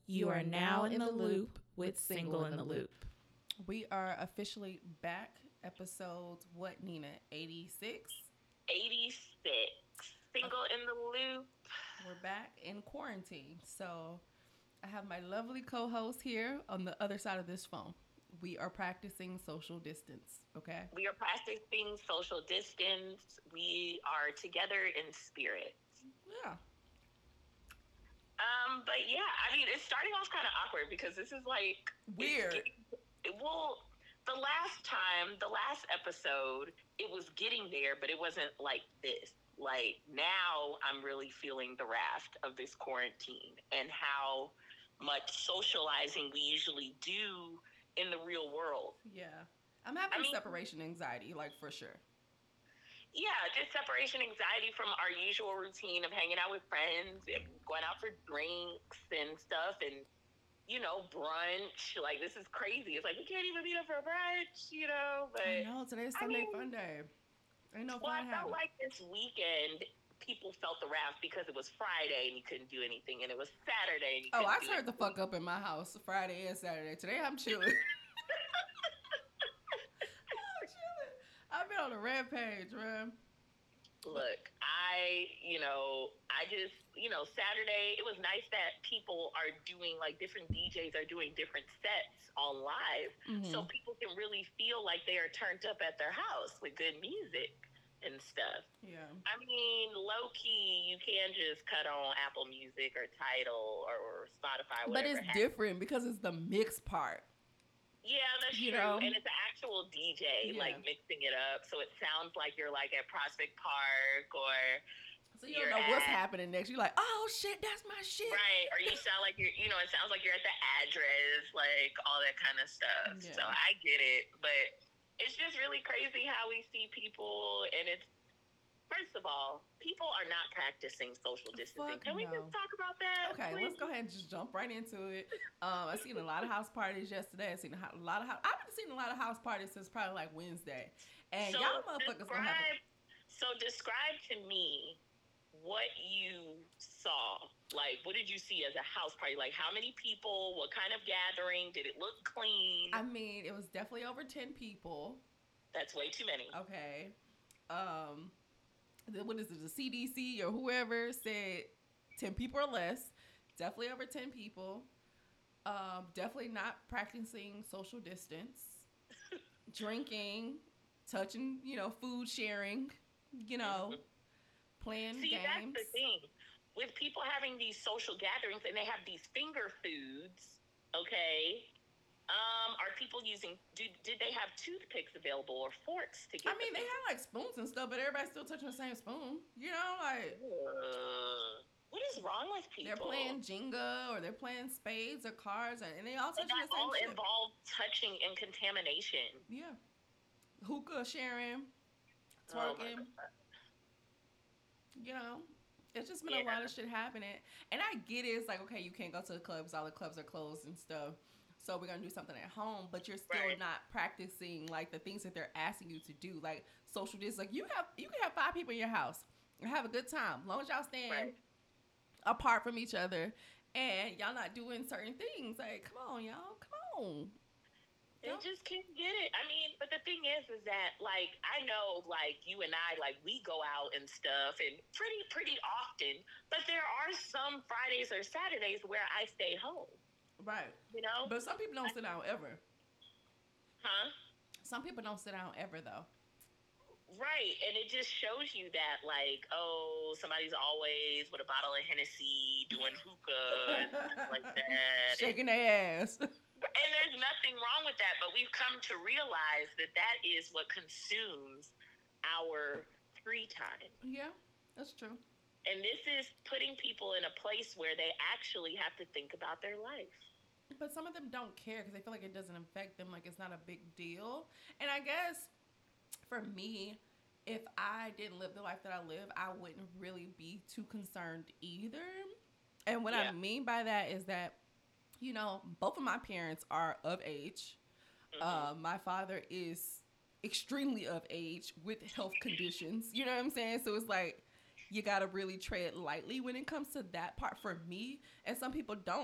You are now in the loop with Single in the Loop. We are officially back. Episodes, what, Nina? 86? 86. Single in the Loop. We're back in quarantine. So I have my lovely co-host here on the other side of this phone. We are practicing social distance, okay? We are practicing social distance. We are together in spirit. Yeah. But yeah, I mean, it's starting off kind of awkward because this is like weird. The last episode, it was getting there, but it wasn't like this. Like now, I'm really feeling the wrath of this quarantine and how much socializing we usually do in the real world. Yeah, I'm having separation anxiety, like for sure. Yeah, just separation anxiety from our usual routine of hanging out with friends and going out for drinks and stuff and, you know, brunch. Like, this is crazy. It's like, we can't even meet up for a brunch, you know? But I know, today's Sunday fun day. Ain't no fun I felt like this weekend, people felt the wrath because it was Friday and you couldn't do anything, and it was Saturday and you couldn't I turned the fuck up in my house Friday and Saturday. Today I'm chilling. I've been on a rampage, man. Look, Saturday, it was nice that people are doing, like, different DJs are doing different sets on live. Mm-hmm. So people can really feel like they are turned up at their house with good music and stuff. Yeah. I mean, low-key, you can just cut on Apple Music or Tidal or Spotify, whatever. But it's different because it's the mix part. Yeah, that's true. And it's an actual DJ, like, mixing it up. So it sounds like you're, like, at Prospect Park or... So you don't know what's happening next. You're like, oh, shit, that's my shit. Right. Or you sound like it sounds like you're at the address, like, all that kind of stuff. Yeah. So I get it. But it's just really crazy how we see people. And it's, first of all, people are not practicing social distancing. Can we just talk about that? Okay, please? Let's go ahead and just jump right into it. I've seen a lot of house parties yesterday. I've been seeing a lot of house parties since probably like Wednesday. And so y'all motherfuckers gonna have to... So describe to me what you saw. Like, what did you see as a house party? Like, how many people? What kind of gathering? Did it look clean? I mean, it was definitely over 10 people. That's way too many. Okay. What is it, the CDC or whoever said 10 people or less. Definitely over 10 people. Definitely not practicing social distance. Drinking, touching, food sharing, playing games. That's the thing. With people having these social gatherings and they have these finger foods, okay, are people using, did they have toothpicks available or forks to get? I mean, they had like spoons and stuff, but everybody's still touching the same spoon. What is wrong with people? They're playing Jenga or they're playing spades or cards, and they all touching the same all shit. Involve touching and contamination. Yeah. Hookah sharing, twerking. It's just been a lot of shit happening. And I get it. It's like, okay, you can't go to the clubs. All the clubs are closed and stuff. So we're going to do something at home. But you're still not practicing, like, the things that they're asking you to do. Like, social distance. Like, you can have 5 people in your house and have a good time. As long as y'all stand apart from each other. And y'all not doing certain things. Like, come on, y'all. Come on. They just can't get it. I mean, but the thing is that, like, I know, like, you and I, like, we go out and stuff and pretty often, but there are some Fridays or Saturdays where I stay home. Right. But some people don't sit down ever. Huh? Some people don't sit down ever, though. Right. And it just shows you that, like, oh, somebody's always with a bottle of Hennessy doing hookah and stuff like that. Shaking their ass. And there's nothing wrong with that, but we've come to realize that is what consumes our free time. Yeah, that's true. And this is putting people in a place where they actually have to think about their life. But some of them don't care because they feel like it doesn't affect them, like it's not a big deal. And I guess for me, if I didn't live the life that I live, I wouldn't really be too concerned either. And what I mean by that is that, both of my parents are of age. Mm-hmm. My father is extremely of age with health conditions. You know what I'm saying? So it's like, you got to really tread lightly when it comes to that part for me. And some people don't.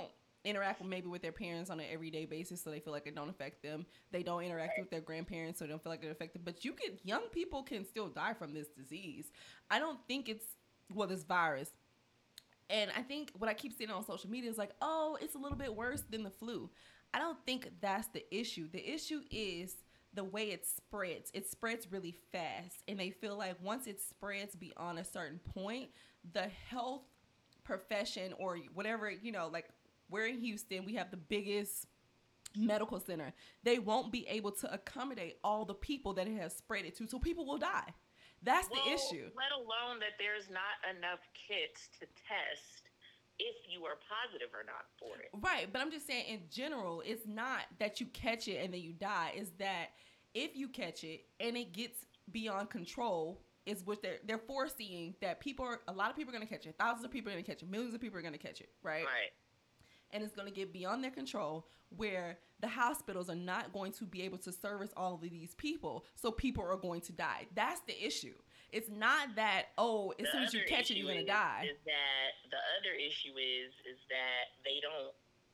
interact with maybe with their parents on an everyday basis, so they feel like it don't affect them. They don't interact with their grandparents, so they don't feel like it affects them. But young people can still die from this disease. I don't think this virus. And I think what I keep seeing on social media is like, oh, it's a little bit worse than the flu. I don't think that's the issue. The issue is the way it spreads. It spreads really fast. And they feel like once it spreads beyond a certain point, the health profession or whatever, like we're in Houston, we have the biggest medical center. They won't be able to accommodate all the people that it has spread it to. So people will die. That's the issue. Let alone that there's not enough kits to test if you are positive or not for it. Right, but I'm just saying in general, it's not that you catch it and then you die. It's that if you catch it and it gets beyond control, is what they're foreseeing that a lot of people are going to catch it. Thousands of people are going to catch it. Millions of people are going to catch it, right? Right. And it's going to get beyond their control where the hospitals are not going to be able to service all of these people. So people are going to die. That's the issue. It's not that, as soon as you catch it, you're going to die. The other issue is that they don't,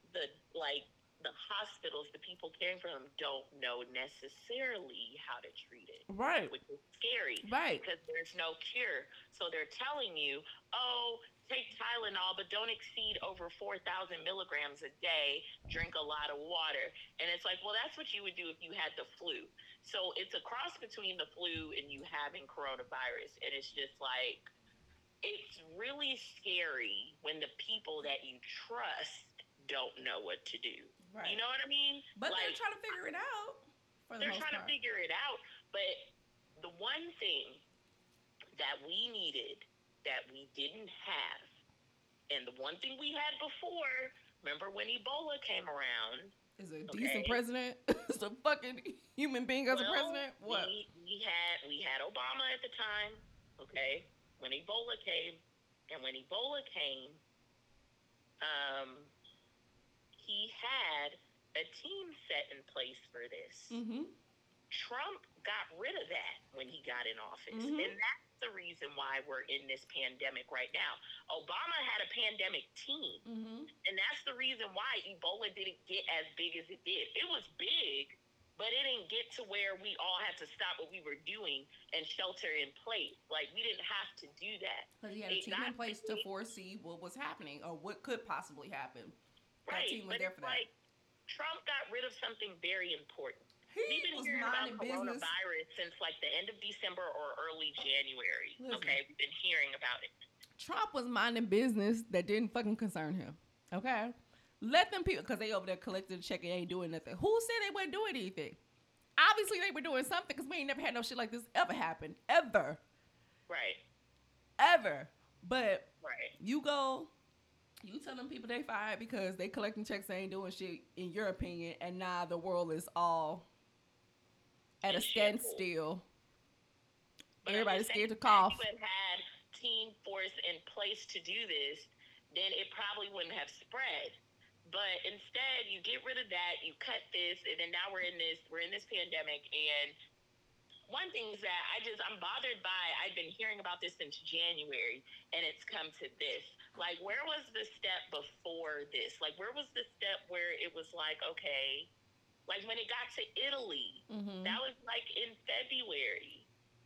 the hospitals, the people caring for them don't know necessarily how to treat it. Right. Which is scary. Right. Because there's no cure. So they're telling you, take Tylenol, but don't exceed over 4,000 milligrams a day. Drink a lot of water. And it's like, well, that's what you would do if you had the flu. So it's a cross between the flu and you having coronavirus. And it's just like, it's really scary when the people that you trust don't know what to do. Right. You know what I mean? But they're trying to figure it out. They're trying to figure it out. But the one thing that we needed that we didn't have, and the one thing we had before, remember when Ebola came around? Is a decent president? Is a fucking human being as a president? What? We had Obama at the time, okay? When Ebola came, he had a team set in place for this. Mm-hmm. Trump got rid of that when he got in office. Mm-hmm. And that's the reason why we're in this pandemic right now. Obama had a pandemic team. Mm-hmm. And that's the reason why Ebola didn't get as big as it did. It was big, but it didn't get to where we all had to stop what we were doing and shelter in place. Like, we didn't have to do that. Because he had a team in place to foresee what was happening or what could possibly happen. Right. That team was there for that. Like, Trump got rid of something very important. We've been hearing about coronavirus since like the end of December or early January. Listen. Okay, we've been hearing about it. Trump was minding business that didn't fucking concern him. Okay, let them people, because they over there collecting the check and ain't doing nothing. Who said they weren't doing anything? Obviously they were doing something, because we ain't never had no shit like this ever happen ever. Right. Ever. But right. You tell them people they fired because they collecting checks and ain't doing shit, in your opinion, and now the world is all at a standstill. Everybody's scared to cough. If you had team force in place to do this, then it probably wouldn't have spread. But instead, you get rid of that, you cut this, and then now we're in this pandemic. And one thing is that I'm bothered by, I've been hearing about this since January, and it's come to this. Like, where was the step before this? Like, where was the step where it was like, okay, like when it got to Italy, that was like in February.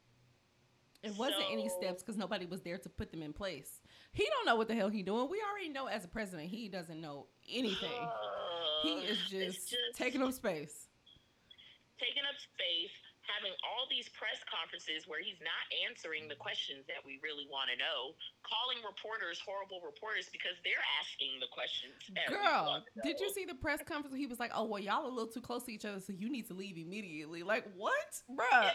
It wasn't any steps because nobody was there to put them in place. He don't know what the hell he doing. We already know as a president, he doesn't know anything. He is just taking up space. Taking up space, having all these press conferences where he's not answering the questions that we really want to know, calling reporters horrible reporters because they're asking the questions. Girl, did you see the press conference where he was like, oh, well, y'all are a little too close to each other, so you need to leave immediately. Like, what? Bruh.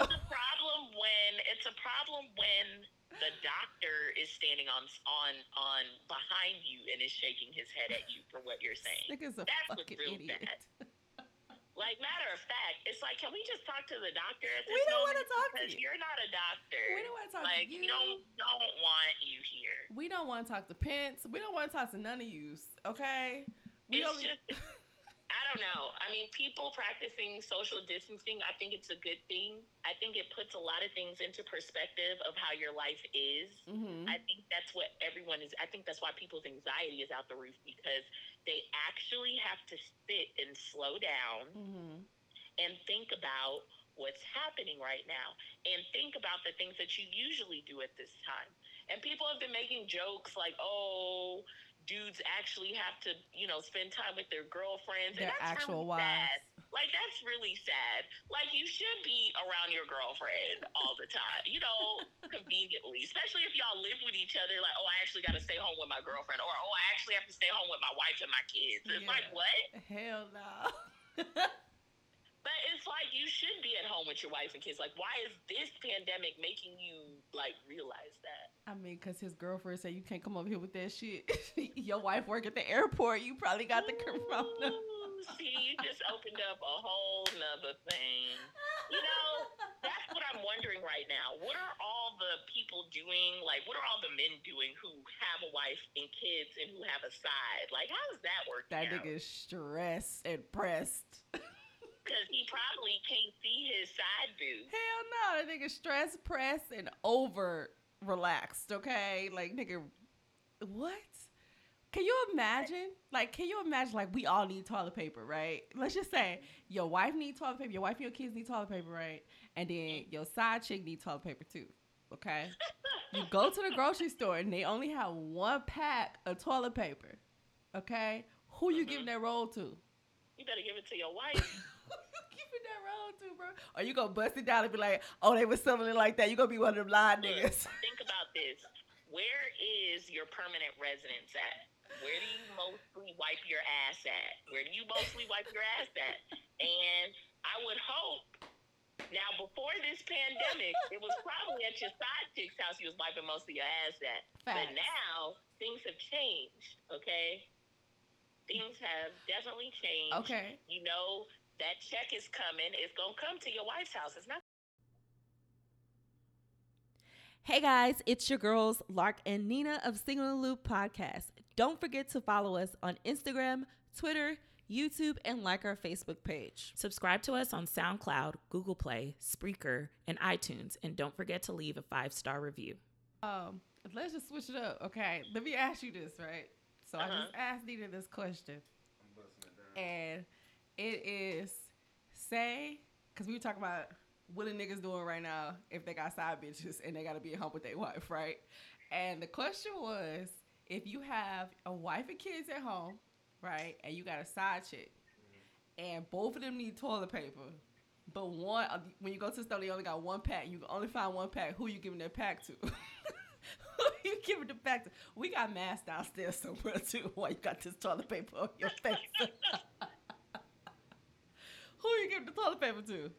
It's a problem when the doctor is standing on behind you and is shaking his head at you for what you're saying. That's what's real idiot. Bad. Like, matter of fact, it's like, can we just talk to the doctor at this We don't want to talk to you. You're not a doctor. We don't want to talk to you. We don't want you here. We don't want to talk to Pence. We don't want to talk to none of yous, okay? Out don't know. I mean, people practicing social distancing, I think it's a good thing. I think it puts a lot of things into perspective of how your life is. Mm-hmm. I think that's what everyone is. I think that's why people's anxiety is out the roof, because they actually have to sit and slow down Mm-hmm. and think about what's happening right now and think about the things that you usually do at this time. And people have been making jokes like, oh, dudes actually have to, spend time with their girlfriends. Their and that's actual really sad. wives. Like, that's really sad. Like, you should be around your girlfriend all the time, conveniently, especially if y'all live with each other. Like, oh, I actually got to stay home with my girlfriend, or, oh, I actually have to stay home with my wife and my kids. It's like, what? Hell no. But it's like, you should be at home with your wife and kids. Like, why is this pandemic making you, realize that? I mean, because his girlfriend said you can't come over here with that shit. Your wife work at the airport. You probably got the corona. Ooh, see, you just opened up a whole nother thing. That's what I'm wondering right now. What are all the people doing? Like, what are all the men doing who have a wife and kids and who have a side? Like, how is that working That out? nigga is stressed and pressed. Because he probably can't see his side boob. Hell no. That nigga stressed, pressed, and over relaxed, okay? Like, nigga, what? Can you imagine? Like, we all need toilet paper, right? Let's just say your wife needs toilet paper, your wife and your kids need toilet paper, right? And then your side chick needs toilet paper too, okay? You go to the grocery store and they only have one pack of toilet paper, okay? Who you giving that roll to? You better give it to your wife. Who you giving that roll to, bro? Or you gonna bust it down and be like, oh, they was selling it like that. You gonna be one of them lying niggas. Think about this. Where is your permanent residence at? Where do you mostly wipe your ass at? Where do you mostly wipe your ass at? And I would hope, now before this pandemic, it was probably at your side chick's house you was wiping most of your ass at. Facts. But now, things have changed, okay? Things have definitely changed. Okay. That check is coming. It's going to come to your wife's house. It's not. Hey guys, it's your girls, Lark and Nina of Single in the Loop podcast. Don't forget to follow us on Instagram, Twitter, YouTube, and like our Facebook page. Subscribe to us on SoundCloud, Google Play, Spreaker, and iTunes. And don't forget to leave a 5-star review. Let's just switch it up, okay? Let me ask you this, right? So I just asked Nina this question. I'm busting it down. And it is, say, because we were talking about what the niggas doing right now if they got side bitches and they got to be at home with their wife, right? And the question was, if you have a wife and kids at home, right, and you got a side chick, and both of them need toilet paper, but one, when you go to the store, they only got one pack. You can only find one pack. Who you giving that pack to? Who you giving the pack to? We got masks downstairs somewhere, too, while you got this toilet paper on your face. Who you giving the toilet paper to?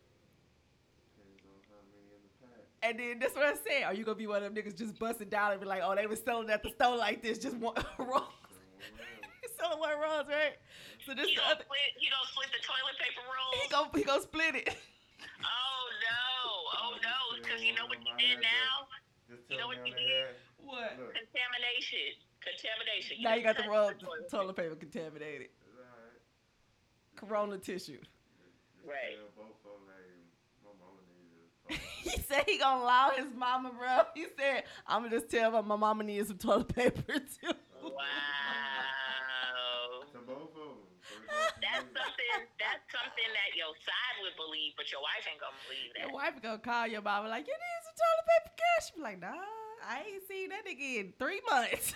And then that's what I said. Are you gonna be one of them niggas just busting down and be like, oh, they was selling at the store like this, just one roll, selling one rolls, right? So this He the gonna other. split the toilet paper rolls? He gonna split it. Oh no! Because you know what you did now? Just You know tell what me you on did? that. What? Look, Contamination. Now you got the roll, toilet toilet paper contaminated. it's all right. Corona tissue. Just Right. tell both of them, hey, my mama needs this. He said he gonna allow his mama, bro. He said, I'm gonna just tell her my mama needs some toilet paper too. Wow. To both of them. That's something that your side would believe, but your wife ain't gonna believe that. Your wife gonna call your mama like, you need some toilet paper, girl? She be like, nah, I ain't seen that nigga in 3 months.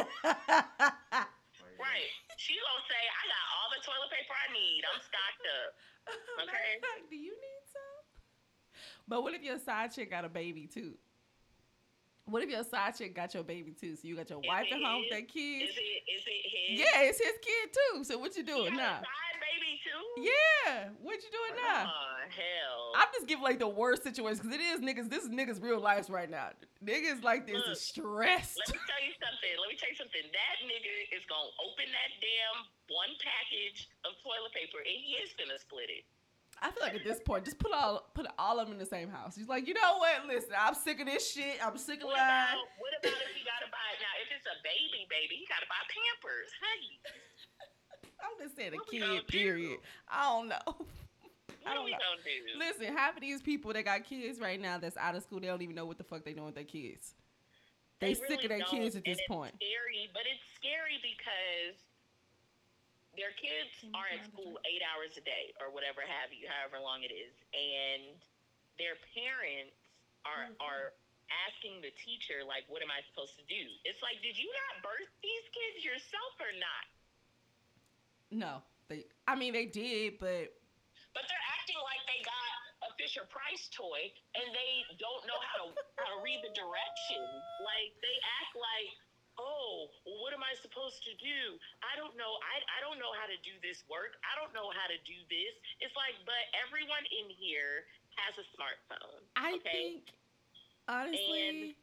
Right. She gonna say, I got all the toilet paper I need. I'm stocked up. Okay. Like, do you need some? But what if your side chick got a baby too? What if your side chick got your baby too? So you got your wife at home with their kids. Is it his? Yeah, it's his kid too. So what you He doing now? got a side baby too? Yeah, what you doing now? Oh, hell. I'm just giving like the worst situation because it is niggas. This is niggas' real lives right now. Niggas like this is stressed. Let me tell you something. That nigga is gonna open that damn one package of toilet paper and he is gonna split it. I feel like at this point, just put all of them in the same house. He's like, you know what? Listen, I'm sick of this shit. I'm sick of lying. What about if he gotta buy now? If it's a baby, he gotta buy Pampers, honey. I'm just said a What we gonna kid, period. do? I don't know. What I are don't we know. gonna do? Listen, half of these people that got kids right now that's out of school, they don't even know what the fuck they doing with their kids. They sick really of their don't, kids at this and point. It's scary, but it's scary because their kids are at school 8 hours a day or whatever have you, however long it is, and their parents are asking the teacher, like, what am I supposed to do? It's like, did you not birth these kids yourself or not? No, they did, but But they're acting like they got a Fisher Price toy and they don't know how to read the directions. Like, they act like, oh, well, what am I supposed to do? I don't know. I don't know how to do this work. I don't know how to do this. It's like, but everyone in here has a smartphone. I okay? think honestly,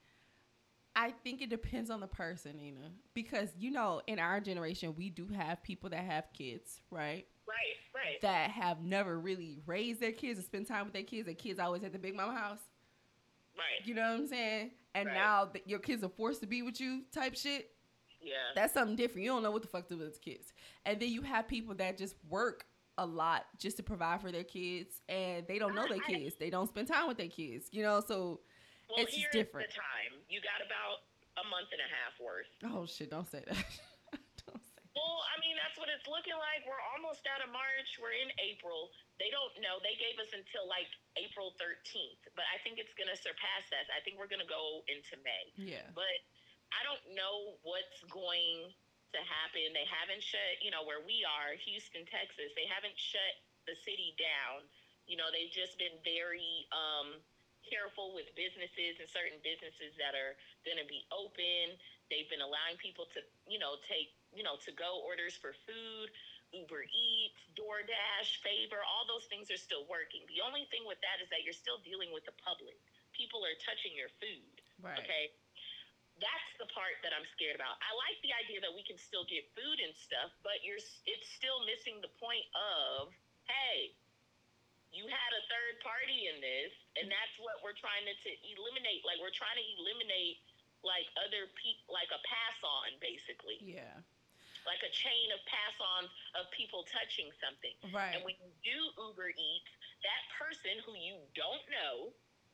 I think it depends on the person, Nina, because in our generation we do have people that have kids, right? Right. That have never really raised their kids or spent time with their kids. Their kids always at the big mama house. Right. You know what I'm saying? And Right. now that your kids are forced to be with you type shit. Yeah. That's something different. You don't know what the fuck to do with kids. And then you have people that just work a lot just to provide for their kids, and they don't know their kids. They don't spend time with their kids. So Well, it's just here's different. the time. You got about a month and a half worth. Oh shit! Don't say that. Don't say that. Well, I mean, that's what it's looking like. We're almost out of March. We're in April. They don't know. They gave us until like April 13th, but I think it's going to surpass that. I think we're going to go into May. Yeah. But I don't know what's going to happen. They haven't shut, where we are, Houston, Texas, they haven't shut the city down. They've just been very careful with businesses and certain businesses that are going to be open. They've been allowing people to, take, to-go orders for food, Uber Eats, DoorDash, Favor, all those things are still working. The only thing with that is that you're still dealing with the public. People are touching your food. Right. Okay? That's the part that I'm scared about. I like the idea that we can still get food and stuff, but it's still missing the point of, hey, you had a third party in this, and that's what we're trying to eliminate. Like, we're trying to eliminate, like, other people, like a pass-on, basically. Yeah. Like a chain of pass-ons of people touching something. Right. And when you do Uber Eats, that person who you don't know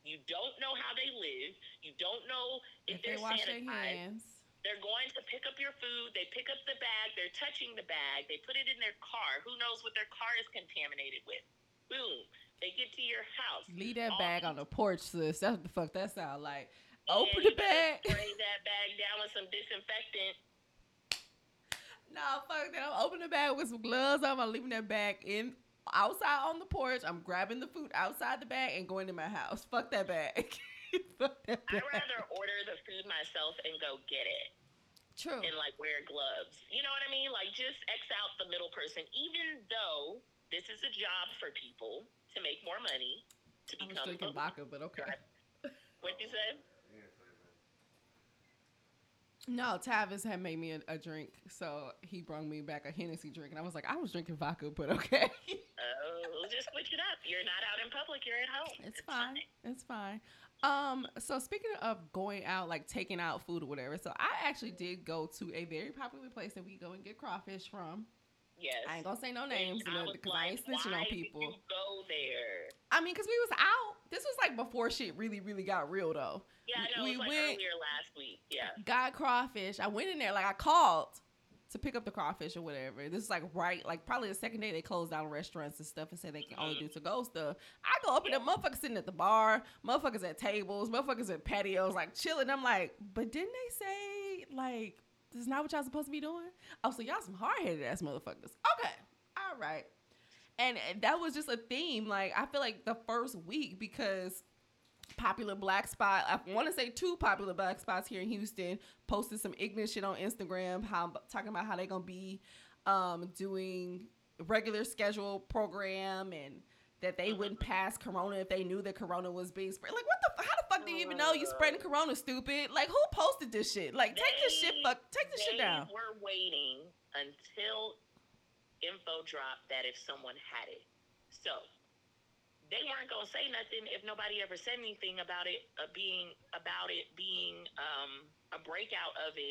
how they live, you don't know if they they're wash their sanitized. hands. They're going to pick up your food. They pick up the bag. They're touching the bag. They put it in their car. Who knows what their car is contaminated with? Boom. They get to your house. Leave that All bag on the porch, sis. That's what the fuck that sound like. and Open you the better bag. Spray that bag down with some disinfectant. No, fuck that. I'm opening the bag with some gloves on. I'm leaving that bag outside on the porch. I'm grabbing the food outside the bag and going to my house. Fuck that bag. Fuck that bag. I'd rather order the food myself and go get it. True. And like wear gloves. You know what I mean? Like just X out the middle person. Even though this is a job for people to make more money, to I was become drinking vodka, but okay. What'd you say? He didn't say that. No, Tavis had made me a drink, so he brought me back a Hennessy drink, and I was like, I was drinking vodka, but okay. Oh, just switch it up. You're not out in public. You're at home. It's fine. It's fine. So speaking of going out, like taking out food or whatever, so I actually did go to a very popular place that we go and get crawfish from. Yes. I ain't gonna say no names because I ain't snitching on people. Why did you go there? I mean, because we was out. This was like before shit really, really got real though. Yeah, I know. We it was like went- earlier last week. Yeah. Got crawfish. I went in there, like I called to pick up the crawfish or whatever. This is like probably the second day they closed down restaurants and stuff and said they can only do to-go stuff. I go up and the motherfuckers sitting at the bar, motherfuckers at tables, motherfuckers at patios, like chilling. I'm like, but didn't they say like this is not what y'all supposed to be doing? Oh, so y'all some hard-headed ass motherfuckers. Okay. All right. And that was just a theme. Like, I feel like the first week, because popular black spot, I want to say 2 popular black spots here in Houston posted some ignorant shit on Instagram, talking about how they gonna be doing regular schedule program and that they wouldn't pass Corona if they knew that Corona was being spread. Like, how the fuck do you even know you spreading Corona, stupid? Like, who posted this shit? Like, take this shit down. They were waiting until info dropped that if someone had it. So they weren't gonna say nothing if nobody ever said anything about it being a breakout of it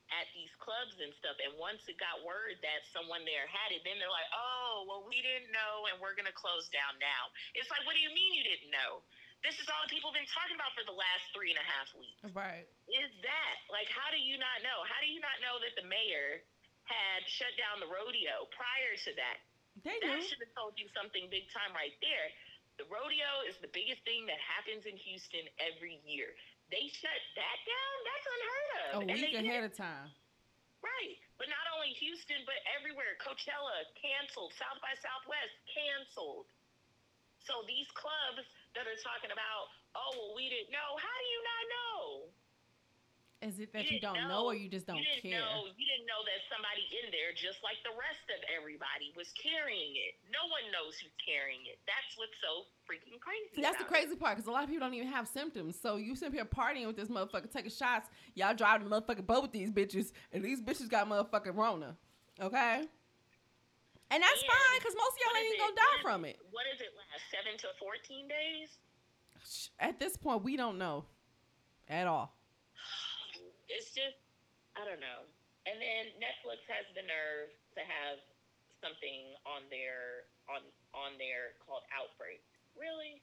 at these clubs and stuff. And once it got word that someone there had it, then they're like, oh, well, we didn't know, and we're going to close down now. It's like, what do you mean you didn't know? This is all people have been talking about for the last 3.5 weeks. Right. Is that, like, how do you not know? How do you not know that the mayor had shut down the rodeo prior to that? They That do. should have told you something big time right there. The rodeo is the biggest thing that happens in Houston every year. They shut that down? That's unheard of. A And week they ahead did. of time. Right. But not only Houston, but everywhere. Coachella, canceled. South by Southwest, canceled. So these clubs that are talking about, oh, well, we didn't know. How do you not know? Is it that you didn't don't know or you just don't you didn't care? You didn't know that somebody in there, just like the rest of everybody, was carrying it. No one knows who's carrying it. That's what's so freaking crazy. That's the about crazy part, because a lot of people don't even have symptoms. So you sit here partying with this motherfucker, taking shots. Y'all driving the motherfucking boat with these bitches, and these bitches got motherfucking Rona. Okay? And that's And fine, because most of y'all What ain't is even gonna it? die from it. What does it last? 7 to 14 days? At this point, we don't know at all. It's just, I don't know. And then Netflix has the nerve to have something on their called Outbreak. Really?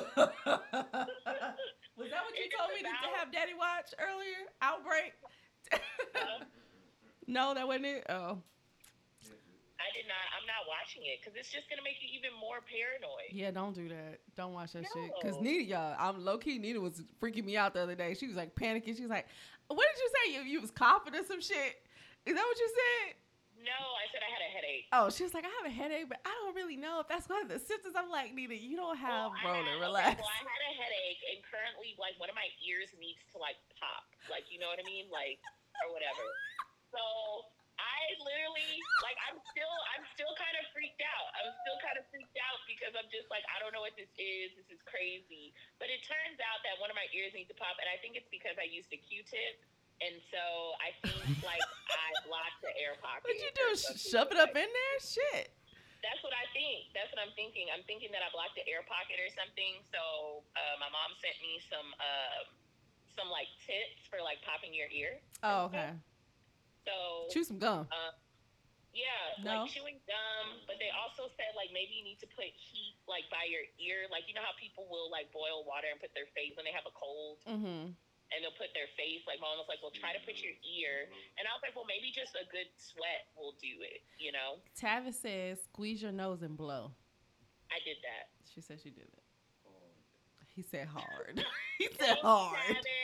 Was that what you It's told me to about- have Daddy watch earlier? Outbreak? Uh, No, that wasn't it? Oh. I did not. I'm not watching it because it's just gonna make you even more paranoid. Yeah, don't do that. Don't watch that shit. Because No. Nita, y'all, I'm low-key, Nita was freaking me out the other day. She was like panicking. She was like, what did you say? You was coughing or some shit? Is that what you said? No, I said I had a headache. Oh, she was like, I have a headache, but I don't really know if that's one of the symptoms. I'm like, Nita, you don't have Rona. Relax. Well, I had a headache, and currently, like, one of my ears needs to like pop, like, you know what I mean, like, or whatever. So I literally, like, I'm still kind of freaked out. I'm still kind of freaked out because I'm just like, I don't know what this is. This is crazy. But it turns out that one of my ears needs to pop, and I think it's because I used a Q-tip. And so I think, like, I blocked the air pocket. What you do? or something. Shove it up in there? Shit. That's what I think. That's what I'm thinking. I'm thinking that I blocked the air pocket or something. So my mom sent me some like tips for like popping your ear. Oh, okay. So Chew some gum. yeah, No. like chewing gum. But they also said like maybe you need to put heat like by your ear. Like you know how people will like boil water and put their face when they have a cold. Mm-hmm. And they'll put their face, like, mom was like, well, try to put your ear. And I was like, well, maybe just a good sweat will do it, you know? Tavis says, squeeze your nose and blow. I did that. She said she did it. He said hard. He said hard.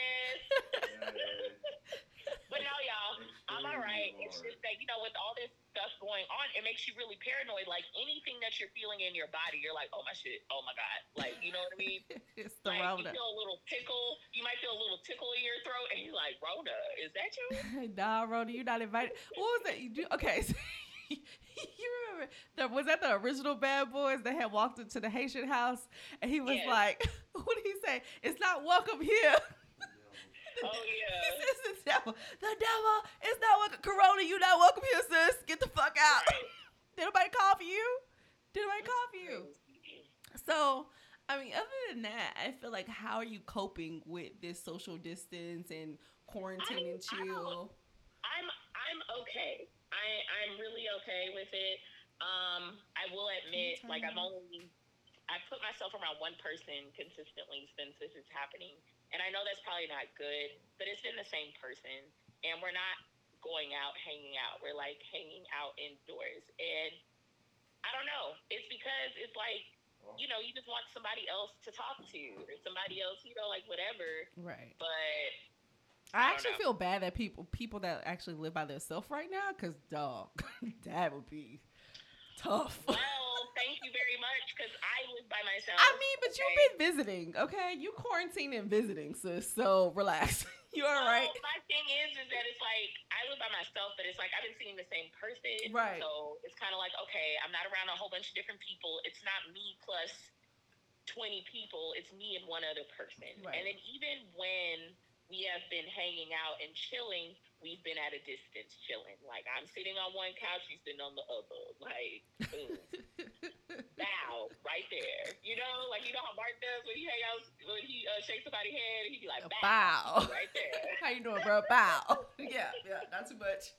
But no, y'all, I'm all right. It's just that, you know, with all this stuff going on, it makes you really paranoid. Like, anything that you're feeling in your body, you're like, oh, my shit. Oh, my God. Like, you know what I mean? It's the Like, you Rona. feel a little tickle. You might feel a little tickle in your throat. And you're like, Rona, is that you? Nah, Rona, you're not invited. What was that? You do okay. So you remember was that the original Bad Boys that had walked into the Haitian house and he was Yes. like, what did he say? It's not welcome here. Oh, He yeah. says the devil. The devil is not welcome. Corona, you not welcome here, sis. Get the fuck out. Did nobody call for you? Did nobody call for you? So, I mean, other than that, I feel like how are you coping with this social distance and quarantine and chill? I'm okay. I'm really okay with it. I will admit, like I've put myself around one person consistently since this is happening, and I know that's probably not good, but it's been the same person, and we're not going out, hanging out. We're like hanging out indoors, and I don't know. It's because it's like, you know, you just want somebody else to talk to or somebody else, you know, like whatever. Right. But I don't actually know. feel bad that people that actually live by themselves right now, because dog, that would be tough. well, thank you very much, because I live by myself. I mean, but okay? you've been visiting, okay? You quarantine and visiting, sis. So relax. You all right? Well, my thing is that it's like I live by myself, but it's like I've been seeing the same person. Right. So it's kind of like, okay, I'm not around a whole bunch of different people. It's not me plus 20 people. It's me and one other person. Right. And then even when we have been hanging out and chilling, we've been at a distance chilling. Like, I'm sitting on one couch, he's sitting on the other. Like, boom. Bow, right there. You know, like, you know how Mark does when he hang out, when he shakes somebody's hand, and he'd be like, bow. Bow. Right there. How you doing, bro? Bow. Yeah, not too much.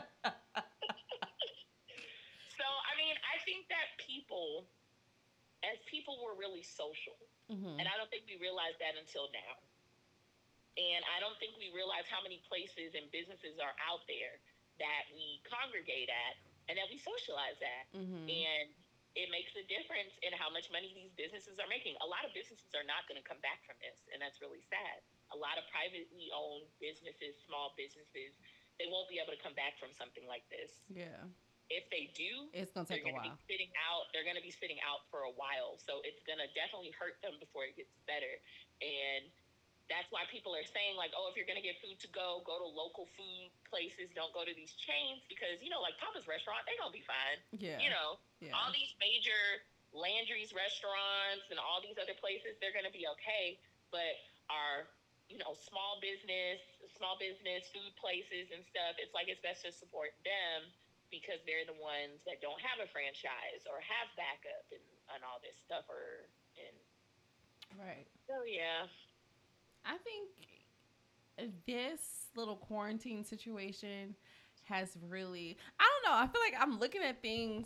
So, I mean, I think that as people, were really social. Mm-hmm. And I don't think we realized that until now. And I don't think we realize how many places and businesses are out there that we congregate at and that we socialize at. Mm-hmm. And it makes a difference in how much money these businesses are making. A lot of businesses are not going to come back from this, and that's really sad. A lot of privately owned businesses, small businesses, they won't be able to come back from something like this. Yeah. If they do, it's gonna take a while. They're gonna be sitting out for a while, so it's gonna definitely hurt them before it gets better. And that's why people are saying, like, oh, if you're gonna get food to go to local food places. Don't go to these chains, because like Papa's Restaurant, they're gonna be fine. Yeah. All these major Landry's restaurants and all these other places, they're gonna be okay. But our small business food places and stuff, it's like it's best to support them, because they're the ones that don't have a franchise or have backup and all this stuff. Right. So, yeah. I think this little quarantine situation has really, I don't know, I feel like I'm looking at things,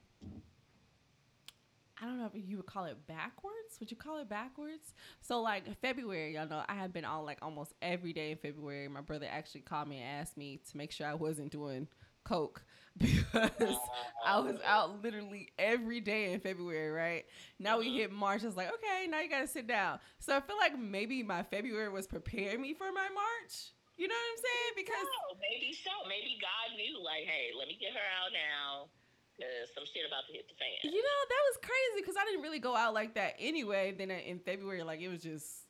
I don't know if you would call it backwards. Would you call it backwards? So, like, February, y'all know, I had been on, like, almost every day in February. My brother actually called me and asked me to make sure I wasn't doing coke, because I was out literally every day in February, right? Now we hit March. I was like, okay, now you got to sit down. So I feel like maybe my February was preparing me for my March. You know what I'm saying? Because maybe so. Maybe God knew, like, hey, let me get her out now, because some shit about to hit the fan. You know, that was crazy, because I didn't really go out like that anyway. Then in February, like, it was just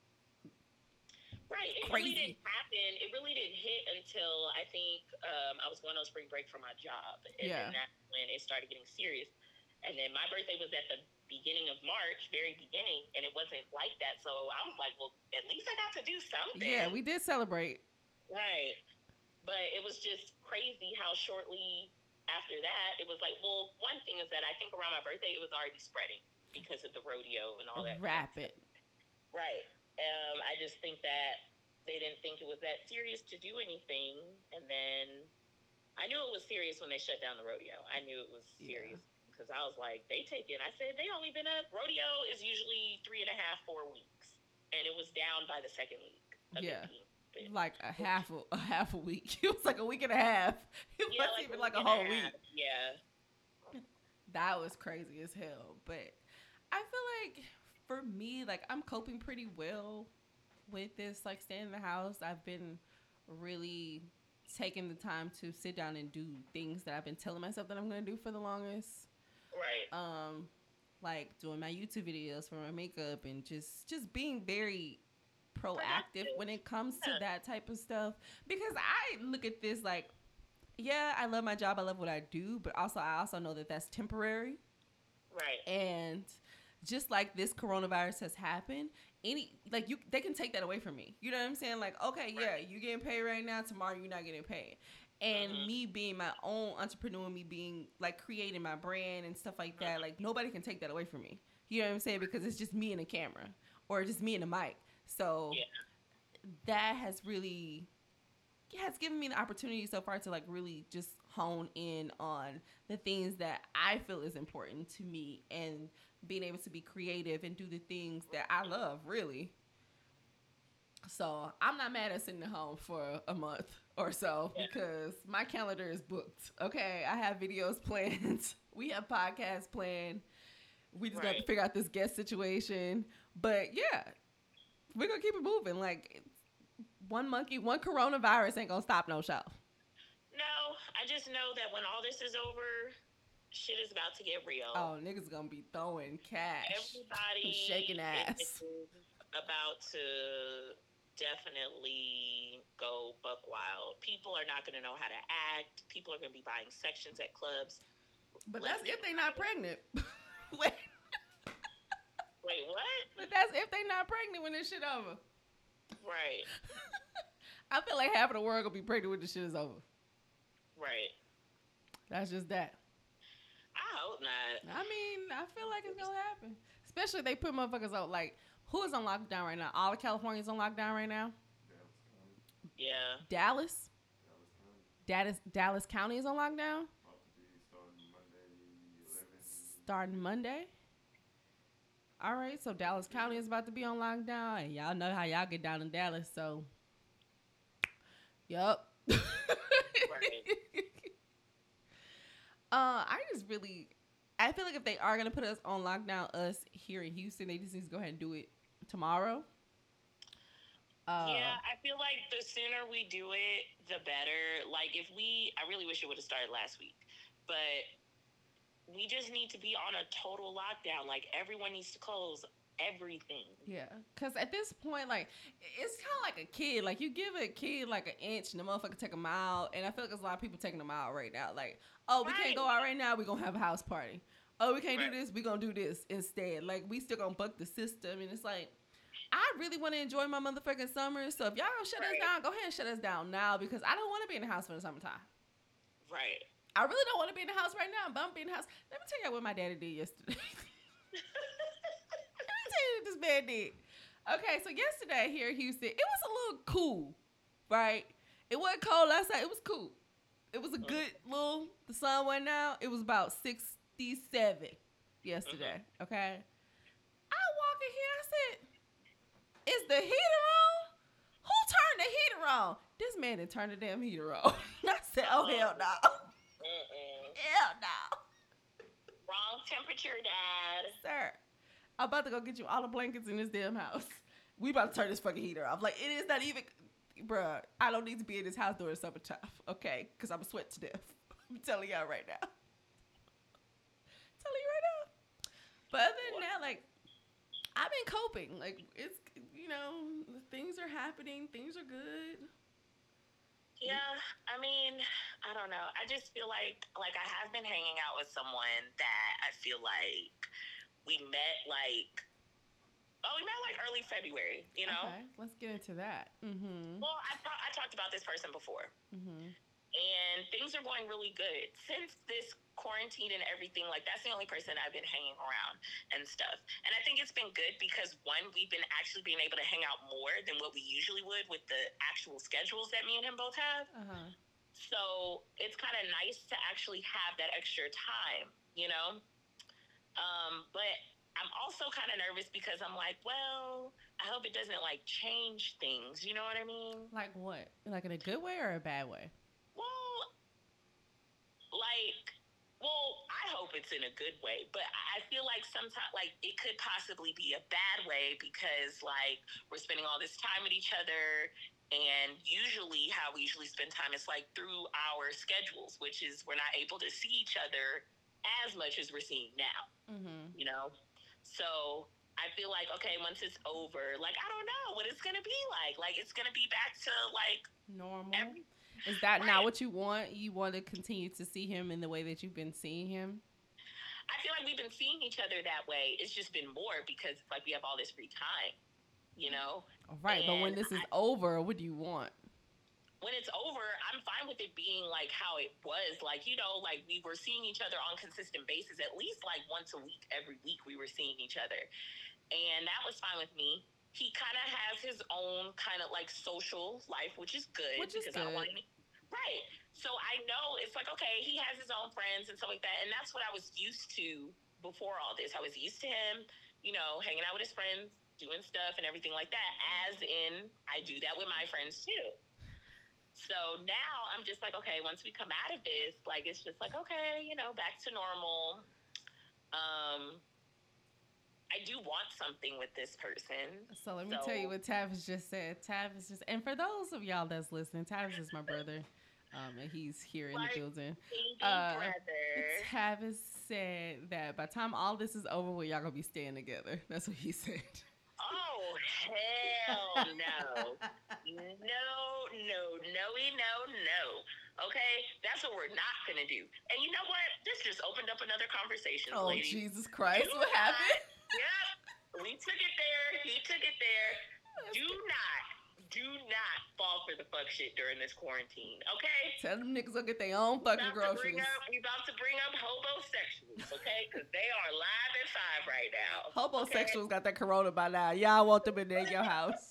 right. It crazy. Really didn't happen. It really didn't hit until I think I was going on spring break for my job. And then that's when it started getting serious. And then my birthday was at the beginning of March, very beginning, and it wasn't like that. So I was like, well, at least I got to do something. Yeah, we did celebrate. Right. But it was just crazy how shortly after that, it was like, well, one thing is that I think around my birthday, it was already spreading because of the rodeo and all that. Rapid. Right. I just think that they didn't think it was that serious to do anything. And then I knew it was serious when they shut down the rodeo. I knew it was serious because I was like, they take it. I said, they only been up. Rodeo is usually 3.5, 4 weeks. And it was down by the second week. Like a half a week. It was like a week and a half. It wasn't even like a whole week. Yeah. That was crazy as hell. But I feel like for me, like, I'm coping pretty well with this, like, staying in the house. I've been really taking the time to sit down and do things that I've been telling myself that I'm going to do for the longest. Right. Like doing my YouTube videos for my makeup and just being very proactive when it comes to that type of stuff. Because I look at this like, yeah, I love my job. I love what I do. But I also know that that's temporary. Right. And just like this coronavirus has happened, they can take that away from me. You know what I'm saying? Like, okay, yeah, you getting paid right now. Tomorrow you're not getting paid. And me being my own entrepreneur, me being like creating my brand and stuff like that, like nobody can take that away from me. You know what I'm saying? Because it's just me and a camera or just me and a mic. So that has given me the opportunity so far to like really just hone in on the things that I feel is important to me and being able to be creative and do the things that I love, really. So I'm not mad at sitting at home for a month or so because my calendar is booked. Okay, I have videos planned. We have podcasts planned. We just got to figure out this guest situation. But yeah, we're going to keep it moving. Like, one coronavirus ain't going to stop no show. No, I just know that when all this is over, shit is about to get real. Oh, niggas going to be throwing cash. Everybody shaking ass. Is about to definitely go buck wild. People are not going to know how to act. People are going to be buying sections at clubs. But that's if they're not pregnant. Wait, what? But that's if they're not pregnant when this shit over. Right. I feel like half of the world gonna be pregnant when this shit is over. Right. That's just that. I hope not. I mean, I feel like it's gonna happen. Especially if they put motherfuckers out. Like, who is on lockdown right now? All of California's on lockdown right now. Yeah. Dallas. Dallas County is on lockdown. About to be starting Monday, 11. Starting Monday. All right, so Dallas County is about to be on lockdown, and y'all know how y'all get down in Dallas. So, yup. I feel like if they are gonna put us on lockdown, us here in Houston, they just need to go ahead and do it tomorrow. Yeah, I feel like the sooner we do it, the better. Like, I really wish it would have started last week, but we just need to be on a total lockdown. Like, everyone needs to close everything. Yeah, because at this point, like, it's kind of like a kid. Like, you give a kid like an inch and the motherfucker take them out, and I feel like there's a lot of people taking them out right now. Like, oh, we can't go out right now, we're gonna have a house party. Oh, we can't do this, we're gonna do this instead. Like, we still gonna buck the system, and it's like, I really want to enjoy my motherfucking summer, so if y'all gonna shut us down, go ahead and shut us down now, because I don't want to be in the house for the summertime. Right. I really don't want to be in the house right now, but I'm being in the house. Let me tell you what my daddy did yesterday. Let me tell you what this man did. Okay, so yesterday here in Houston, it was a little cool, right? It wasn't cold outside. It was cool. It was a good little, the sun went out. It was about 67 yesterday, okay? I walk in here, I said, is the heater on? Who turned the heater on? This man didn't turn the damn heater on. I said, oh, hell no. Hell no. Wrong temperature, Dad. Sir, I'm about to go get you all the blankets in this damn house. We about to turn this fucking heater off. Like, it is not even, bruh, I don't need to be in this house during summertime, okay? Because I'm sweat to death. I'm telling y'all right now. Telling you right now. But other than that, like, I've been coping. Like, it's, you know, things are happening. Things are good. Yeah, I mean, I don't know. I just feel like I have been hanging out with someone that I feel like we met like early February, you know? Okay, let's get into that. Mm-hmm. Well, I talked about this person before. Mm-hmm. And things are going really good. Since this quarantine and everything, like, that's the only person I've been hanging around and stuff. And I think it's been good because, one, we've been actually being able to hang out more than what we usually would with the actual schedules that me and him both have. Uh-huh. So it's kind of nice to actually have that extra time, you know? But I'm also kind of nervous because I'm like, well, I hope it doesn't, like, change things. You know what I mean? Like what? Like in a good way or a bad way? Well, I hope it's in a good way, but I feel like sometimes, like, it could possibly be a bad way because, like, we're spending all this time with each other, and usually how we usually spend time is, like, through our schedules, which is we're not able to see each other as much as we're seeing now, you know? So I feel like, okay, once it's over, like, I don't know what it's going to be like. Like, it's going to be back to, like, normal. Is that not what you want? You want to continue to see him in the way that you've been seeing him? I feel like we've been seeing each other that way. It's just been more because, like, we have all this free time, you know? Right, but when this is over, what do you want? When it's over, I'm fine with it being, like, how it was. Like, you know, like, we were seeing each other on consistent basis. At least, like, once a week, every week, we were seeing each other. And that was fine with me. He kind of has his own kind of, like, social life, which is good. Right. So I know it's like, okay, he has his own friends and stuff like that. And that's what I was used to before all this. I was used to him, you know, hanging out with his friends, doing stuff and everything like that. As in, I do that with my friends too. So now I'm just like, okay, once we come out of this, like, it's just like, okay, you know, back to normal. I do want something with this person. So let me tell you what Tavis just said. Tavis just, and for those of y'all that's listening, Tavis is my brother. And he's here in the building. Tavis said that by the time all this is over with, y'all gonna be staying together. That's what he said. Oh, hell no. No. Okay? That's what we're not gonna do. And you know what? This just opened up another conversation, Oh, ladies. Jesus Christ. What happened? Yep. We took it there. He took it there. Do not Do not fall for the fuck shit during this quarantine, okay? Tell them niggas go get their own fucking groceries. We about to bring up homosexuals, okay? Because they are live at 5 right now. Homosexuals got that corona by now. Y'all want them in there in your house.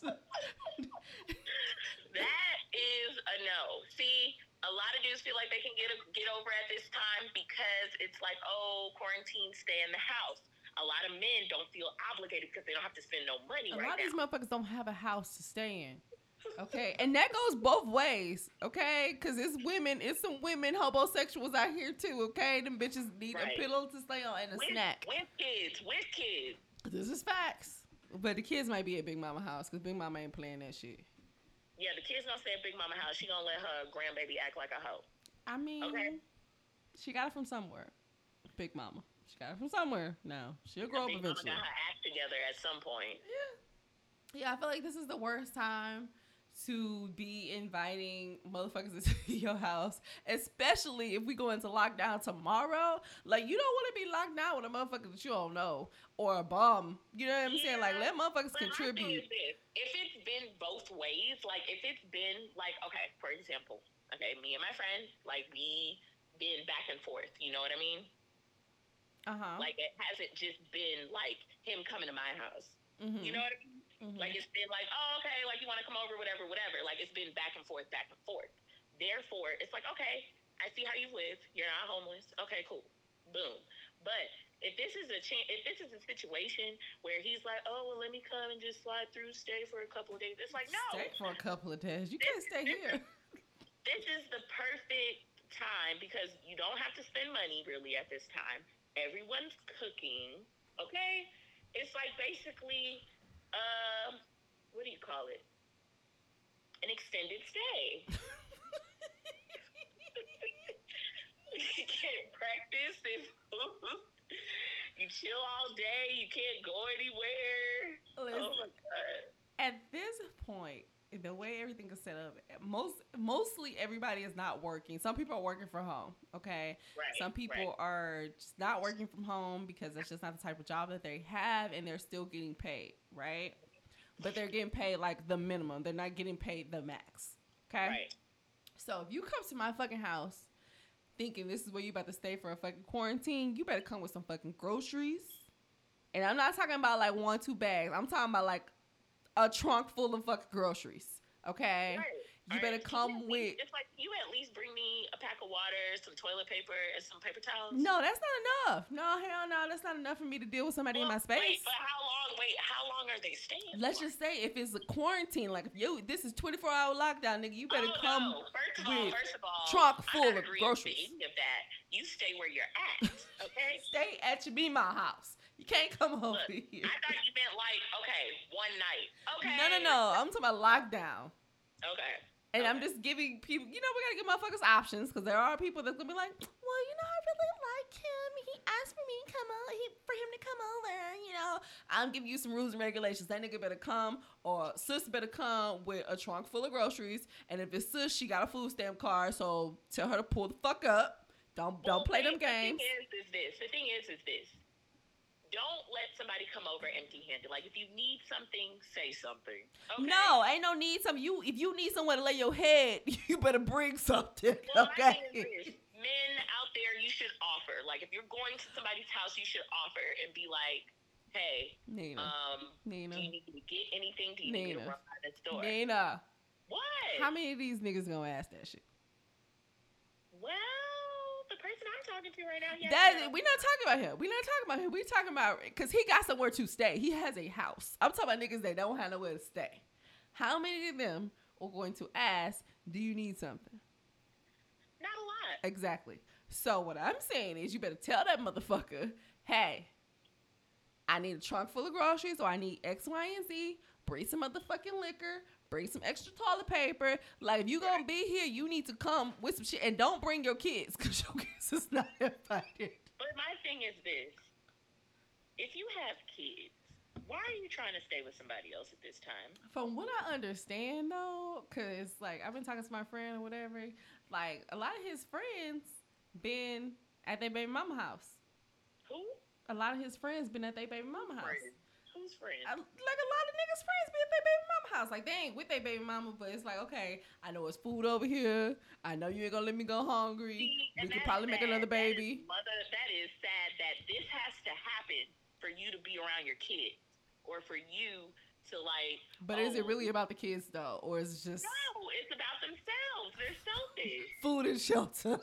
That is a no. See, a lot of dudes feel like they can get over at this time because it's like, oh, quarantine, stay in the house. A lot of men don't feel obligated because they don't have to spend no money right now. A lot of these motherfuckers don't have a house to stay in. Okay, and that goes both ways, okay? Because it's some women homosexuals out here too, okay? Them bitches need a pillow to stay on and a snack. With kids. This is facts. But the kids might be at Big Mama house because Big Mama ain't playing that shit. Yeah, the kids don't stay at Big Mama house. She gonna let her grandbaby act like a hoe. I mean, she got it from somewhere. Big Mama. She got it from somewhere. No, she'll grow up eventually. Big Mama got her act together at some point. Yeah, I feel like this is the worst time to be inviting motherfuckers into your house, especially if we go into lockdown tomorrow. Like, you don't want to be locked down with a motherfucker that you don't know or a bum. You know what I'm saying? Like, let motherfuckers contribute. If it's been both ways, like if it's been like, okay, for example, okay, me and my friend, like we been back and forth. You know what I mean? Like it hasn't just been like him coming to my house. Mm-hmm. You know what I mean? Mm-hmm. Like it's been like, oh, okay, like you want to come over, whatever. Like it's been back and forth. Therefore, it's like, okay, I see how you live. You're not homeless. Okay, cool. Boom. But if this is a situation where he's like, oh, well, let me come and just slide through, stay for a couple of days. It's like, no. Stay for a couple of days. You can't stay here. This is the perfect time because you don't have to spend money really at this time. Everyone's cooking. Okay? It's like basically, what do you call it? An extended stay. You can't practice this. You chill all day. You can't go anywhere. Listen, oh my God. At this point, the way everything is set up, mostly everybody is not working. Some people are working from home, okay? Right, some people are just not working from home because that's just not the type of job that they have, and they're still getting paid, right? But they're getting paid like the minimum. They're not getting paid the max, okay? Right. So if you come to my fucking house thinking this is where you about to stay for a fucking quarantine, you better come with some fucking groceries. And I'm not talking about like 1-2 bags. I'm talking about like a trunk full of fucking groceries, okay? Right. You better come with... It's like, you at least bring me a pack of water, some toilet paper, and some paper towels. No, that's not enough. No, hell no. That's not enough for me to deal with somebody in my space. But how long are they staying? Let's just say if it's a quarantine, like if this is 24-hour lockdown, nigga, you better come First of all, trunk full of groceries. Any of that, you stay where you're at, okay? Stay at your Bema house. You can't come over here. I thought you meant like, okay, one night. Okay. No. I'm talking about lockdown. Okay. And I'm just giving people, we got to give motherfuckers options because there are people that's going to be like, well, I really like him. He asked for me to come over, for him to come over, I'm giving you some rules and regulations. That nigga better come or sis better come with a trunk full of groceries. And if it's sis, she got a food stamp card, so tell her to pull the fuck up. Don't play them games. The thing is this. Don't let somebody come over empty-handed. Like, if you need something, say something. Okay? No, ain't no need something. If you need somewhere to lay your head, you better bring something. Well, okay. Men out there, you should offer. Like, if you're going to somebody's house, you should offer and be like, hey, Nina. do you need to get anything? Do you need to run by the store? Nina. What? How many of these niggas gonna ask that shit? Well, the person I'm talking to right now, we're not talking about him. We're talking about because he got somewhere to stay. He has a house. I'm talking about niggas that don't have nowhere to stay. How many of them are going to ask, do you need something? Not a lot. Exactly. So what I'm saying is you better tell that motherfucker, hey, I need a trunk full of groceries or I need X, Y, and Z. Bring some motherfucking liquor. Bring some extra toilet paper. Like, if you gonna be here, you need to come with some shit. And don't bring your kids, because your kids is not invited. But my thing is this. If you have kids, why are you trying to stay with somebody else at this time? From what I understand, though, because, like, I've been talking to my friend or whatever, like, a lot of his friends been at their baby mama house. Who? A lot of his friends been at their baby mama house. Who who's friends? Like a lot of niggas' friends be at their baby mama house. Like they ain't with their baby mama, but it's like, okay, I know it's food over here. I know you ain't gonna let me go hungry. See, We could probably make another baby. That is sad that this has to happen for you to be around your kids, or for you to like. But is it really about the kids though, or is it just No, it's about themselves. They're selfish. food and shelter?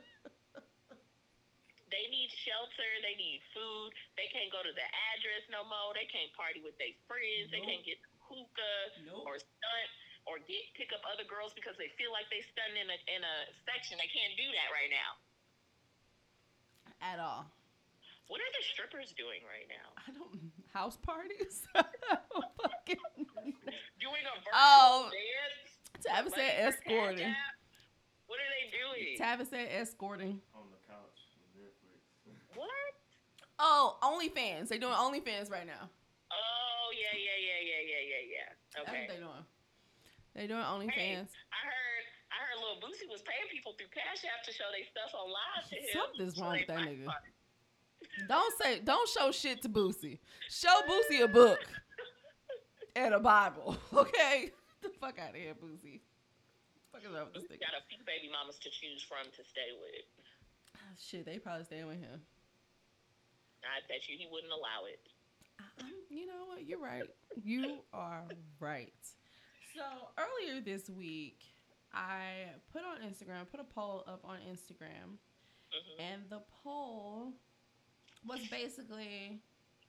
They need shelter. They need food. They can't go to the address no more. They can't party with their friends. They can't get hookah or stunt or pick up other girls because they feel like they stunting in a section. They can't do that right now. At all. What are the strippers doing right now? I don't house parties. I don't fucking know. Doing a Oh, virtual dance? Tavis said escorting. What are they doing? Tavis said escorting. On the couch with Netflix. What? Oh, OnlyFans. They doing OnlyFans right now. Oh, yeah. That's Okay. what they doing. They doing OnlyFans. I heard Lil Boosie was paying people through Cash App to show their stuff on live to him. Something's wrong with that they nigga. Don't show shit to Boosie. Show Boosie a book and a Bible, okay? Get the fuck out of here, Boosie. What the fuck is up with this Boosie's nigga? got a few baby mamas to choose from to stay with. Shit, they probably staying with him. I bet you he wouldn't allow it. You know what? You're right. You are right. So earlier this week, I put a poll up on Instagram, and the poll was basically,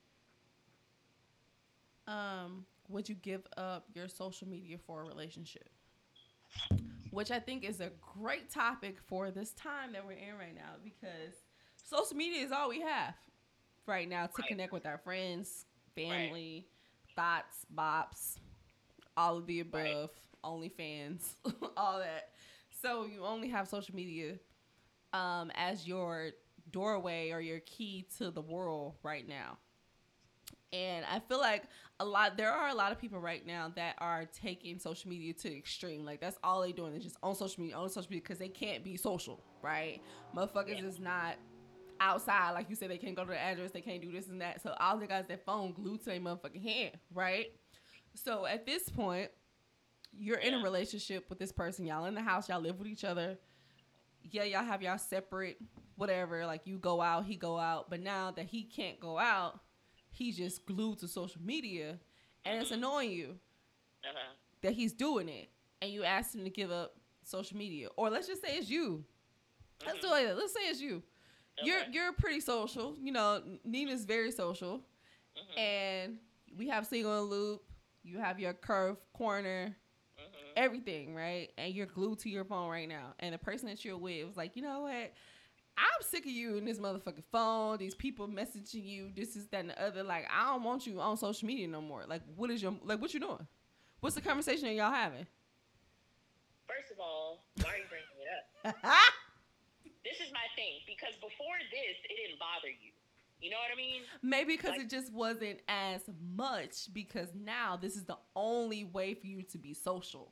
would you give up your social media for a relationship? Which I think is a great topic for this time that we're in right now, because social media is all we have right now to connect with our friends, family, thoughts, bops, all of the above, OnlyFans, all that. So you only have social media as your doorway or your key to the world right now. And I feel like there are a lot of people right now that are taking social media to the extreme. Like that's all they doing is just on social media, because they can't be social, right? Motherfuckers is not outside. Like you said, they can't go to the address, they can't do this and that. So all they got is their phone glued to their motherfucking hand, right? So at this point, you're in a relationship with this person. Y'all in the house, y'all live with each other. Yeah, y'all have y'all separate, whatever. Like you go out, he go out. But now that he can't go out, he's just glued to social media, and it's annoying you that he's doing it. And you ask him to give up social media, or let's just say it's you. Let's do it. Let's say it's you. You're pretty social. You know, Nina's very social, and we have Single and Loop. You have your Curve Corner, everything, right? And you're glued to your phone right now. And the person that you're with was like, you know what? I'm sick of you in this motherfucking phone. These people messaging you, this is that and the other. Like, I don't want you on social media no more. Like, what you doing? What's the conversation that y'all having? First of all, why are you bringing it up? This is my thing, because before this, it didn't bother you. You know what I mean? Maybe because it just wasn't as much, because now this is the only way for you to be social.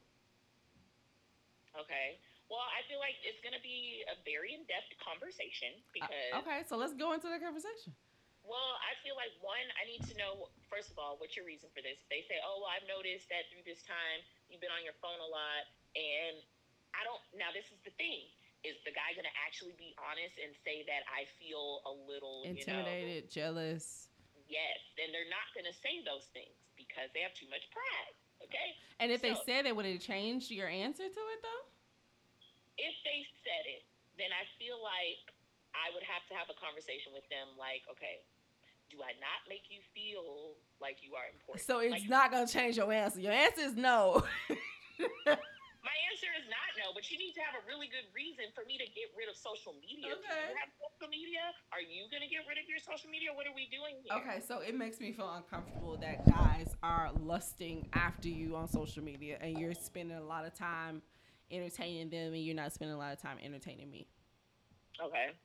Okay. Well, I feel like it's going to be a very in-depth conversation because... okay, so let's go into that conversation. Well, I feel like, one, I need to know, first of all, what's your reason for this? They say, oh, well, I've noticed that through this time, you've been on your phone a lot, and I don't... Now, this is the thing. Is the guy going to actually be honest and say that I feel a little... intimidated, jealous? Yes, and they're not going to say those things because they have too much pride, okay? And if they said it, would it change your answer to it, though? If they said it, then I feel like I would have to have a conversation with them like, okay, do I not make you feel like you are important? So it's like, not going to change your answer. Your answer is no. My answer is not no, but you need to have a really good reason for me to get rid of social media. Okay. Do you have social media? Are you going to get rid of your social media? What are we doing here? Okay, so it makes me feel uncomfortable that guys are lusting after you on social media and you're spending a lot of time entertaining them and you're not spending a lot of time entertaining me. Okay.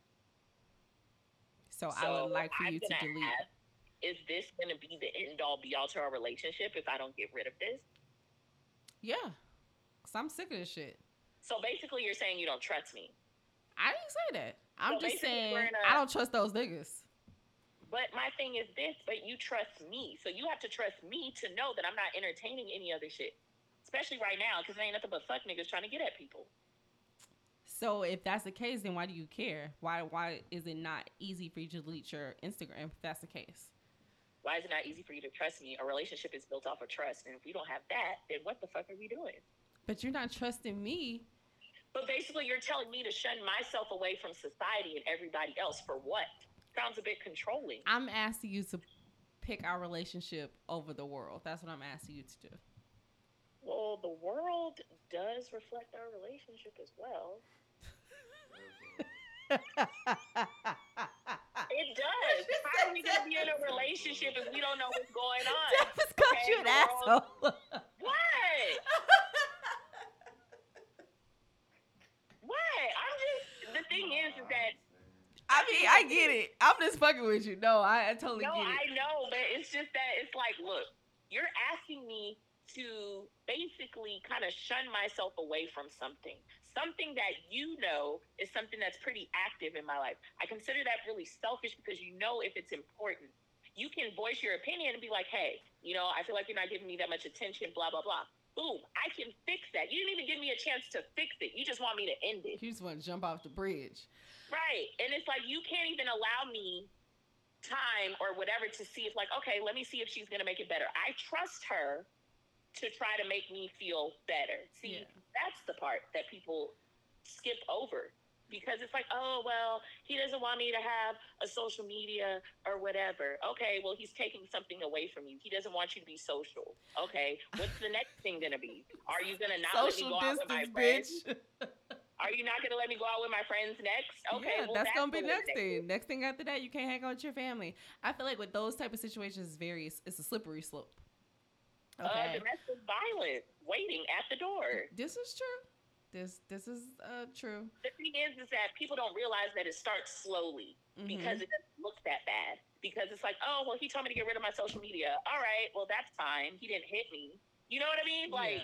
So I would like for you to delete. Is this going to be the end-all, be-all to our relationship if I don't get rid of this? Yeah. Because I'm sick of this shit. So basically you're saying you don't trust me. I didn't say that. I'm So just basically saying we're in I don't trust those niggas. But my thing is this, but you trust me. So you have to trust me to know that I'm not entertaining any other shit. Especially right now, because there ain't nothing but fuck niggas trying to get at people. So if that's the case, then why do you care? Why is it not easy for you to delete your Instagram if that's the case? Why is it not easy for you to trust me? A relationship is built off of trust. And if we don't have that, then what the fuck are we doing? But you're not trusting me. But basically, you're telling me to shun myself away from society and everybody else for what? Sounds a bit controlling. I'm asking you to pick our relationship over the world. That's what I'm asking you to do. Well, the world does reflect our relationship as well. It does. How are we going to be in a relationship if we don't know what's going on? Just called you an asshole. What? What? I'm just, the thing is that. I mean, I get it. I'm just fucking with you. No, I totally get it. I know, but it's just that it's like, look, you're asking me to basically kind of shun myself away from something that you know is something that's pretty active in my life. I consider that really selfish because you know if it's important. You can voice your opinion and be like, hey, you know, I feel like you're not giving me that much attention, blah, blah, blah. Boom, I can fix that. You didn't even give me a chance to fix it. You just want me to end it. You just want to jump off the bridge. Right. And it's like, you can't even allow me time or whatever to see if like, okay, let me see if she's going to make it better. I trust her to try to make me feel better. See, That's the part that people skip over because it's like, oh, well, he doesn't want me to have a social media or whatever. Okay, well, he's taking something away from you. He doesn't want you to be social. Okay, what's the next thing going to be? Are you going to not social let me go out with my friends? Are you not going to let me go out with my friends next? Okay, yeah, well, that's going to be next thing. Next thing after that, you can't hang out with your family. I feel like with those type of situations, it's a slippery slope. Okay. Domestic violence waiting at the door. This is true. This is true. The thing is that people don't realize that it starts slowly because it doesn't look that bad. Because it's like, oh, well, he told me to get rid of my social media. All right, well, that's fine. He didn't hit me. You know what I mean? Like,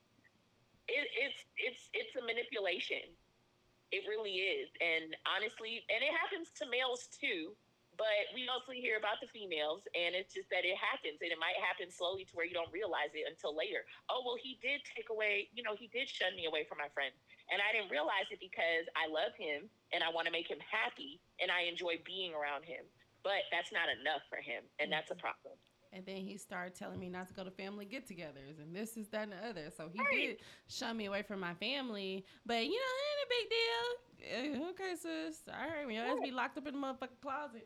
it's a manipulation. It really is. And honestly, and it happens to males too. But we mostly hear about the females, and it's just that it happens, and it might happen slowly to where you don't realize it until later. Oh, well, he did take away, you know, he did shun me away from my friends, and I didn't realize it because I love him, and I want to make him happy, and I enjoy being around him. But that's not enough for him, and that's a problem. And then he started telling me not to go to family get-togethers, and this is that and the other. So he did shun me away from my family, but, you know, it ain't a big deal. Okay, sis. All right, you know, let's be locked up in the motherfucking closet.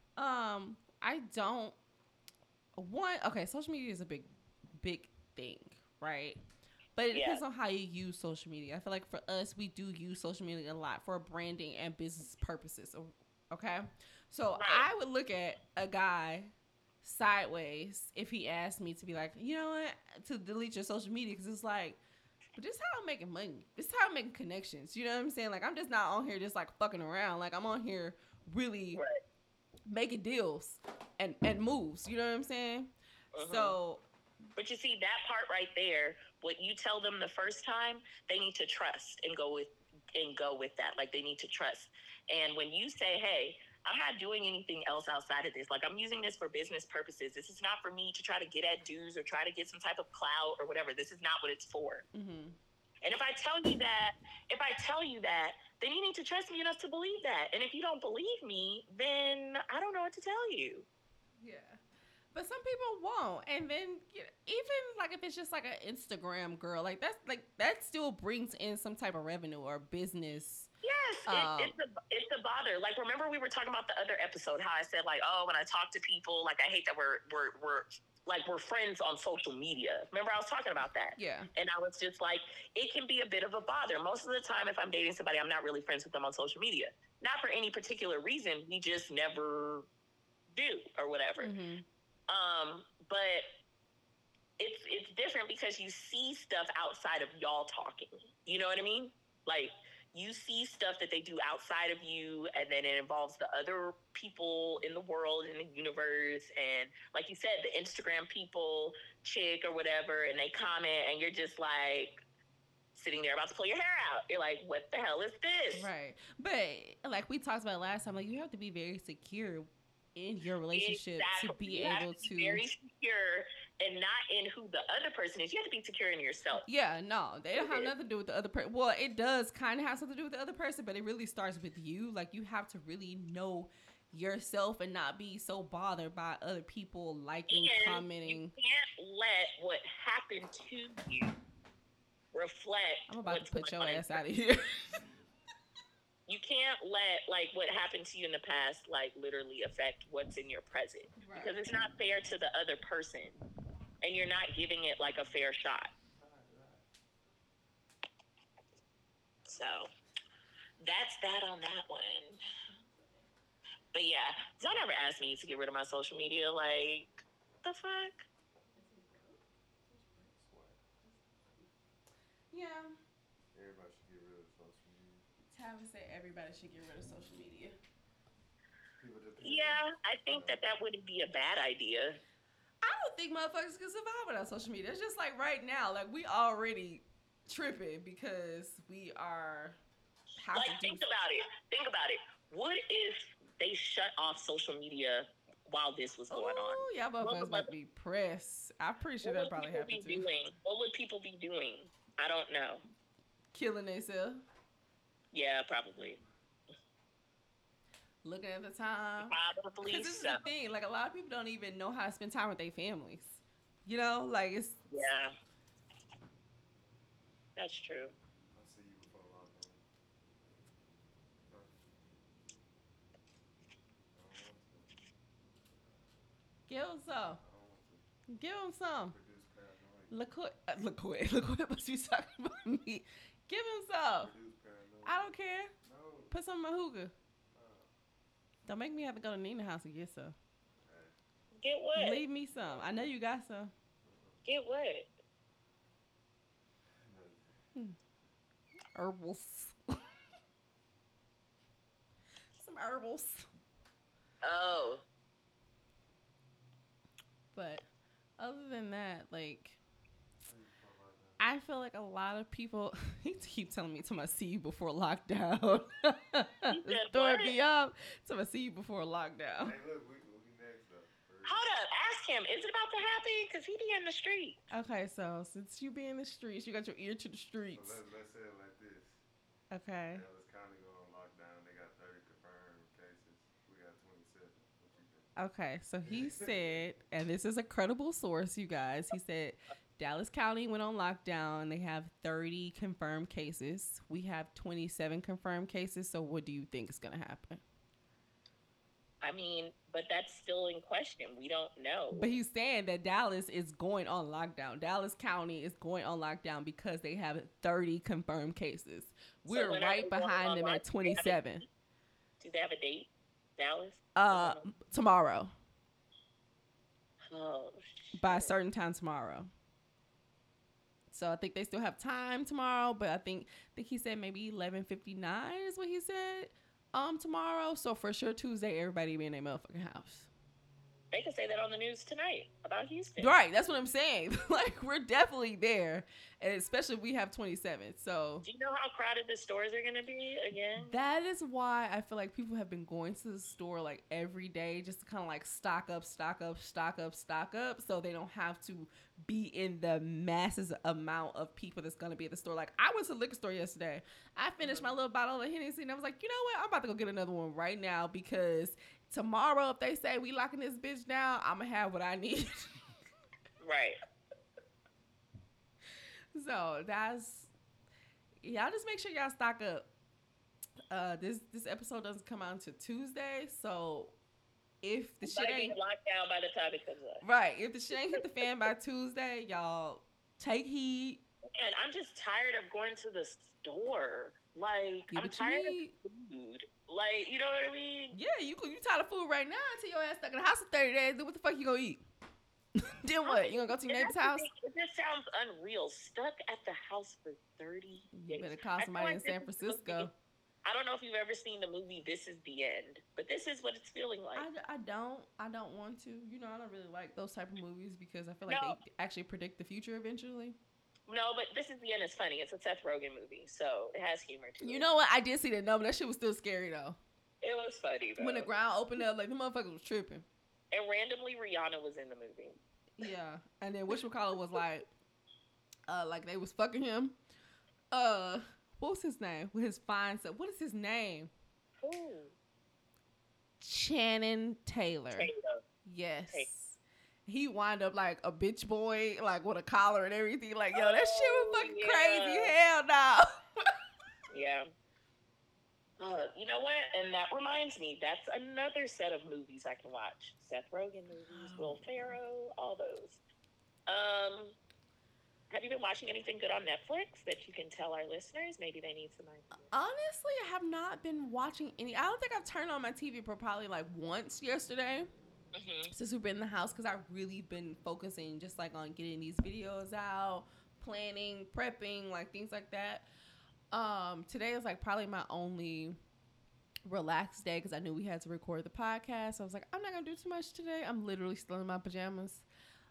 I don't want, okay, social media is a big thing, right? But it depends on how you use social media. I feel like for us, we do use social media a lot for branding and business purposes. Okay. So I would look at a guy sideways if he asked me to be like, you know what, to delete your social media. Cause it's like, but this is how I'm making money. This is how I'm making connections. You know what I'm saying? Like, I'm just not on here just like fucking around. Like, I'm on here really making deals and moves, you know what I'm saying? So, but you see that part right there, what you tell them the first time, they need to trust and go with that. Like, they need to trust. And when you say, hey, I'm not doing anything else outside of this. Like, I'm using this for business purposes. This is not for me to try to get at dues or try to get some type of clout or whatever. This is not what it's for. And if I tell you that, then you need to trust me enough to believe that. And if you don't believe me, then I don't know what to tell you. Yeah. But some people won't. And then even like if it's just like an Instagram girl, like that still brings in some type of revenue or business. Yes, it's a bother. Like, remember we were talking about the other episode, how I said like, oh, when I talk to people, like I hate that we're friends on social media. Remember I was talking about that? Yeah. And I was just like, it can be a bit of a bother. Most of the time, if I'm dating somebody, I'm not really friends with them on social media. Not for any particular reason. We just never do or whatever. But it's different because you see stuff outside of y'all talking. You know what I mean? Like, you see stuff that they do outside of you, and then it involves the other people in the world, in the universe. And like you said, the Instagram people, chick or whatever, and they comment, and you're just like sitting there about to pull your hair out. You're like, what the hell is this? Right. But like we talked about last time, like you have to be very secure in your relationship to be You have able to be very secure and not in who the other person is. You have to be secure in yourself. Yeah, no, they don't have nothing to do with the other person. Well, it does kind of have something to do with the other person, but it really starts with you. Like, you have to really know yourself and not be so bothered by other people liking, commenting. You can't let what happened to you reflect. I'm about to put your ass out of here. You can't let like what happened to you in the past like literally affect what's in your present, right? Because it's not fair to the other person, and you're not giving it like a fair shot. So that's that on that one. But yeah, y'all never asked me to get rid of my social media. Like, the fuck? Yeah. Everybody should get rid of social media. Tavis said everybody should get rid of social media. Yeah, I think that wouldn't be a bad idea. I don't think motherfuckers can survive without social media. It's just like right now, like we already tripping because we are. Like, think about it. Think about it. What if they shut off social media while this was going on? Oh, yeah, motherfuckers might be pressed. I'm pretty sure that probably happened too. What would people be doing? I don't know. Killing themselves. Yeah, probably. Looking at the time. Probably. Because this is the thing. Like, a lot of people don't even know how to spend time with their families. You know? Like, it's. Yeah. That's true. I'll see you before lockdown. Give him some. Give him some. LaQuit must be talking about me. Give him some. I don't care. Put some in my hookah. Don't make me have to go to Nina's house and get some. Get what? Leave me some. I know you got some. Get what? Herbals. Some herbals. Oh. But other than that, like, I feel like a lot of people he keep telling me to see you before lockdown. Store me up to see you before lockdown. Hey, look, we next up. Hold up, ask him. Is it about to happen? Because he be in the street. Okay, so since you be in the streets, you got your ear to the streets. So let's say it like this. Okay. Dallas County go on lockdown. They got 30 confirmed cases. We got 27. What you think? Okay, so he said, and this is a credible source, you guys. He said Dallas County went on lockdown. They have 30 confirmed cases. We have 27 confirmed cases. So what do you think is going to happen? I mean, but that's still in question. We don't know. But he's saying that Dallas is going on lockdown. Dallas County is going on lockdown because they have 30 confirmed cases. We're right behind them at 27. Do they have a date, Dallas? Tomorrow. Oh, shit. By a certain time tomorrow. So I think they still have time tomorrow, but I think he said maybe 11:59 is what he said. Tomorrow. So for sure Tuesday, everybody be in their motherfucking house. They could say that on the news tonight about Houston. Right, that's what I'm saying. Like, we're definitely there, and especially if we have 27. So do you know how crowded the stores are going to be again? That is why I feel like people have been going to the store like every day just to kind of like stock up, so they don't have to be in the masses amount of people that's going to be at the store. Like, I went to the liquor store yesterday. I finished my little bottle of Hennessy, and I was like, you know what? I'm about to go get another one right now because tomorrow, if they say we locking this bitch down, I'm going to have what I need. Right. So y'all just make sure y'all stock up. This episode doesn't come out until Tuesday, so if the shit ain't locked down by the time it comes up. Right. If the shit ain't hit the fan by Tuesday, y'all take heed. And I'm just tired of going to the store. Like, I'm tired of food. Like, you know what I mean? Yeah, you tired of food right now until your ass stuck in the house for 30 days. Then what the fuck you gonna eat? Then what? You gonna go to your neighbor's house? It just sounds unreal. Stuck at the house for 30 days. You better call somebody in San Francisco. I don't know if you've ever seen the movie This Is the End, but this is what it's feeling like. I don't want to. You know, I don't really like those type of movies because I feel like they actually predict the future eventually. No, but This Is the End is funny. It's a Seth Rogen movie, so it has humor too. You know what? I did see that. No, but that shit was still scary though. It It was funny though. When the ground opened up, like the motherfuckers was tripping. And randomly Rihanna was in the movie. Yeah, and then whatchamacallit was like they was fucking him. What was his name? With his fine self. What is his name? Who? Channing Taylor. Yes. Taylor. He wound up like a bitch boy, like with a collar and everything. Like, yo, that shit was fucking crazy. Hell no. Yeah. You know what? And that reminds me, that's another set of movies I can watch. Seth Rogen movies, Will Ferrell, all those. Have you been watching anything good on Netflix that you can tell our listeners? Maybe they need some ideas. Honestly, I have not been watching any. I don't think I've turned on my TV for probably like once yesterday. Mm-hmm. Since we've been in the house, because I've really been focusing just like on getting these videos out, planning, prepping, like things like that. Today is like probably my only relaxed day because I knew we had to record the podcast. So I was like, I'm not gonna do too much today. I'm literally still in my pajamas.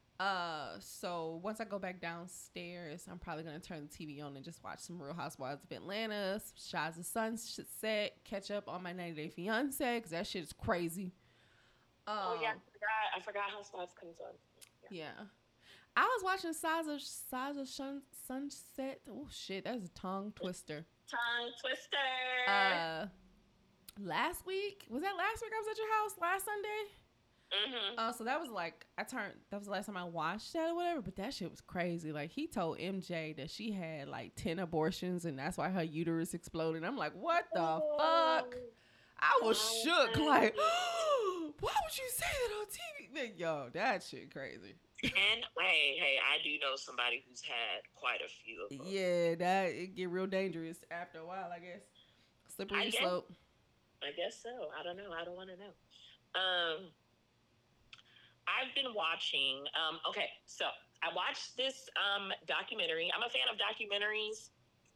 So once I go back downstairs, I'm probably gonna turn the TV on and just watch some Real Housewives of Atlanta, Shah's Sunset, catch up on my 90 Day Fiance because that shit is crazy. Oh yeah, I forgot Housewives comes on. Yeah. I was watching Size of Sunset. Oh shit, that's a tongue twister. Tongue twister. Last week was last week I was at your house last Sunday. Mm-hmm. So that was like that was the last time I watched that or whatever. But that shit was crazy. Like he told MJ that she had like 10 abortions and that's why her uterus exploded. I'm like, what the fuck? I was shook. Like, why would you say that on TV? Yo, that shit crazy. And hey, I do know somebody who's had quite a few of them. Yeah, that it get real dangerous after a while, I guess. Slippery slope. I guess so. I don't know. I don't want to know. I've been watching. Okay, so I watched this documentary. I'm a fan of documentaries,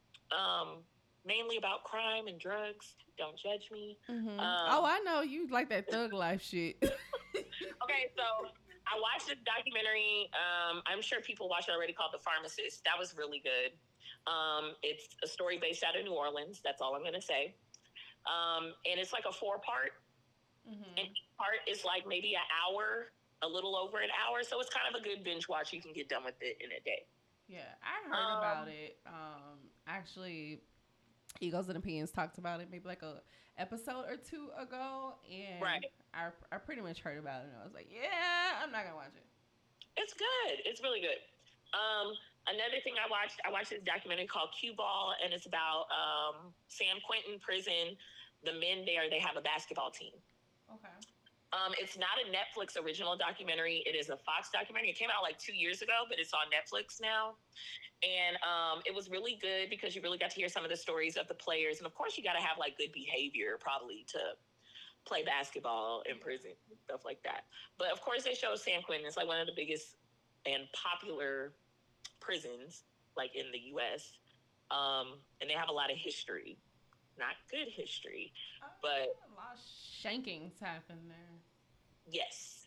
mainly about crime and drugs. Don't judge me. Mm-hmm. I know you like that thug life shit. Okay, so I watched this documentary. I'm sure people watched it already, called The Pharmacist. That was really good. It's a story based out of New Orleans. That's all I'm going to say. And it's like a 4-part. Mm-hmm. And each part is like maybe an hour, a little over an hour. So it's kind of a good binge watch. You can get done with it in a day. Yeah, I heard about it. Actually, Egos and Opinions talked about it maybe like a episode or 2 ago. And right. I pretty much heard about it. And I was like, yeah, I'm not going to watch it. It's good. It's really good. Another thing I watched this documentary called Cue Ball, and it's about San Quentin prison. The men there, they have a basketball team. Okay. It's not a Netflix original documentary. It is a Fox documentary. It came out like 2 years ago, but it's on Netflix now. And it was really good because you really got to hear some of the stories of the players. And of course, you got to have like good behavior probably to play basketball in prison, stuff like that. But of course, they show San Quentin. It's like one of the biggest and popular prisons like in the U.S. And they have a lot of history. Not good history, but a lot of shankings happen there. Yes.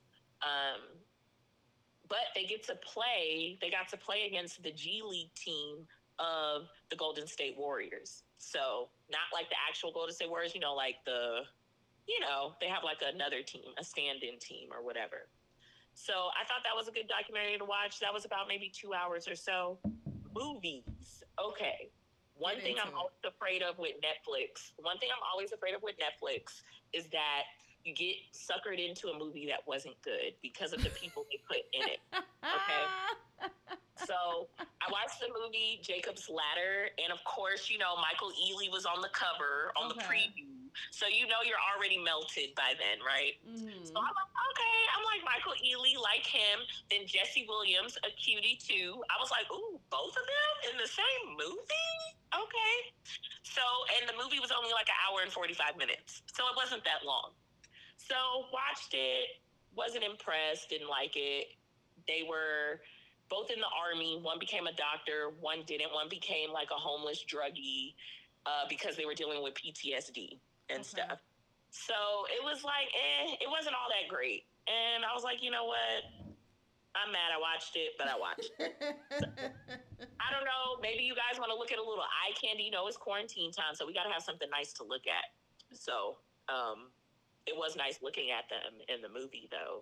But they got to play against the G League team of the Golden State Warriors. So not like the actual Golden State Warriors, like they have like another team, a stand-in team or whatever. So I thought that was a good documentary to watch. That was about maybe 2 hours or so. Movies. Okay. One thing I'm always afraid of with Netflix is that you get suckered into a movie that wasn't good because of the people they put in it. Okay. So I watched the movie Jacob's Ladder, and of course, Michael Ealy was on the cover, on the preview. So you're already melted by then, right? Mm-hmm. So I'm like, okay. I'm like, Michael Ealy, like him. Then Jesse Williams, a cutie too. I was like, ooh, both of them in the same movie? Okay. So, and the movie was only like an hour and 45 minutes. So it wasn't that long. So watched it, wasn't impressed, didn't like it. They were both in the Army. One became a doctor, one didn't. One became like a homeless druggie because they were dealing with PTSD and stuff. So it was like, it wasn't all that great. And I was like, you know what? I'm mad I watched it, but I watched it. So, I don't know. Maybe you guys want to look at a little eye candy. It's quarantine time, so we got to have something nice to look at. So It was nice looking at them in the movie, though.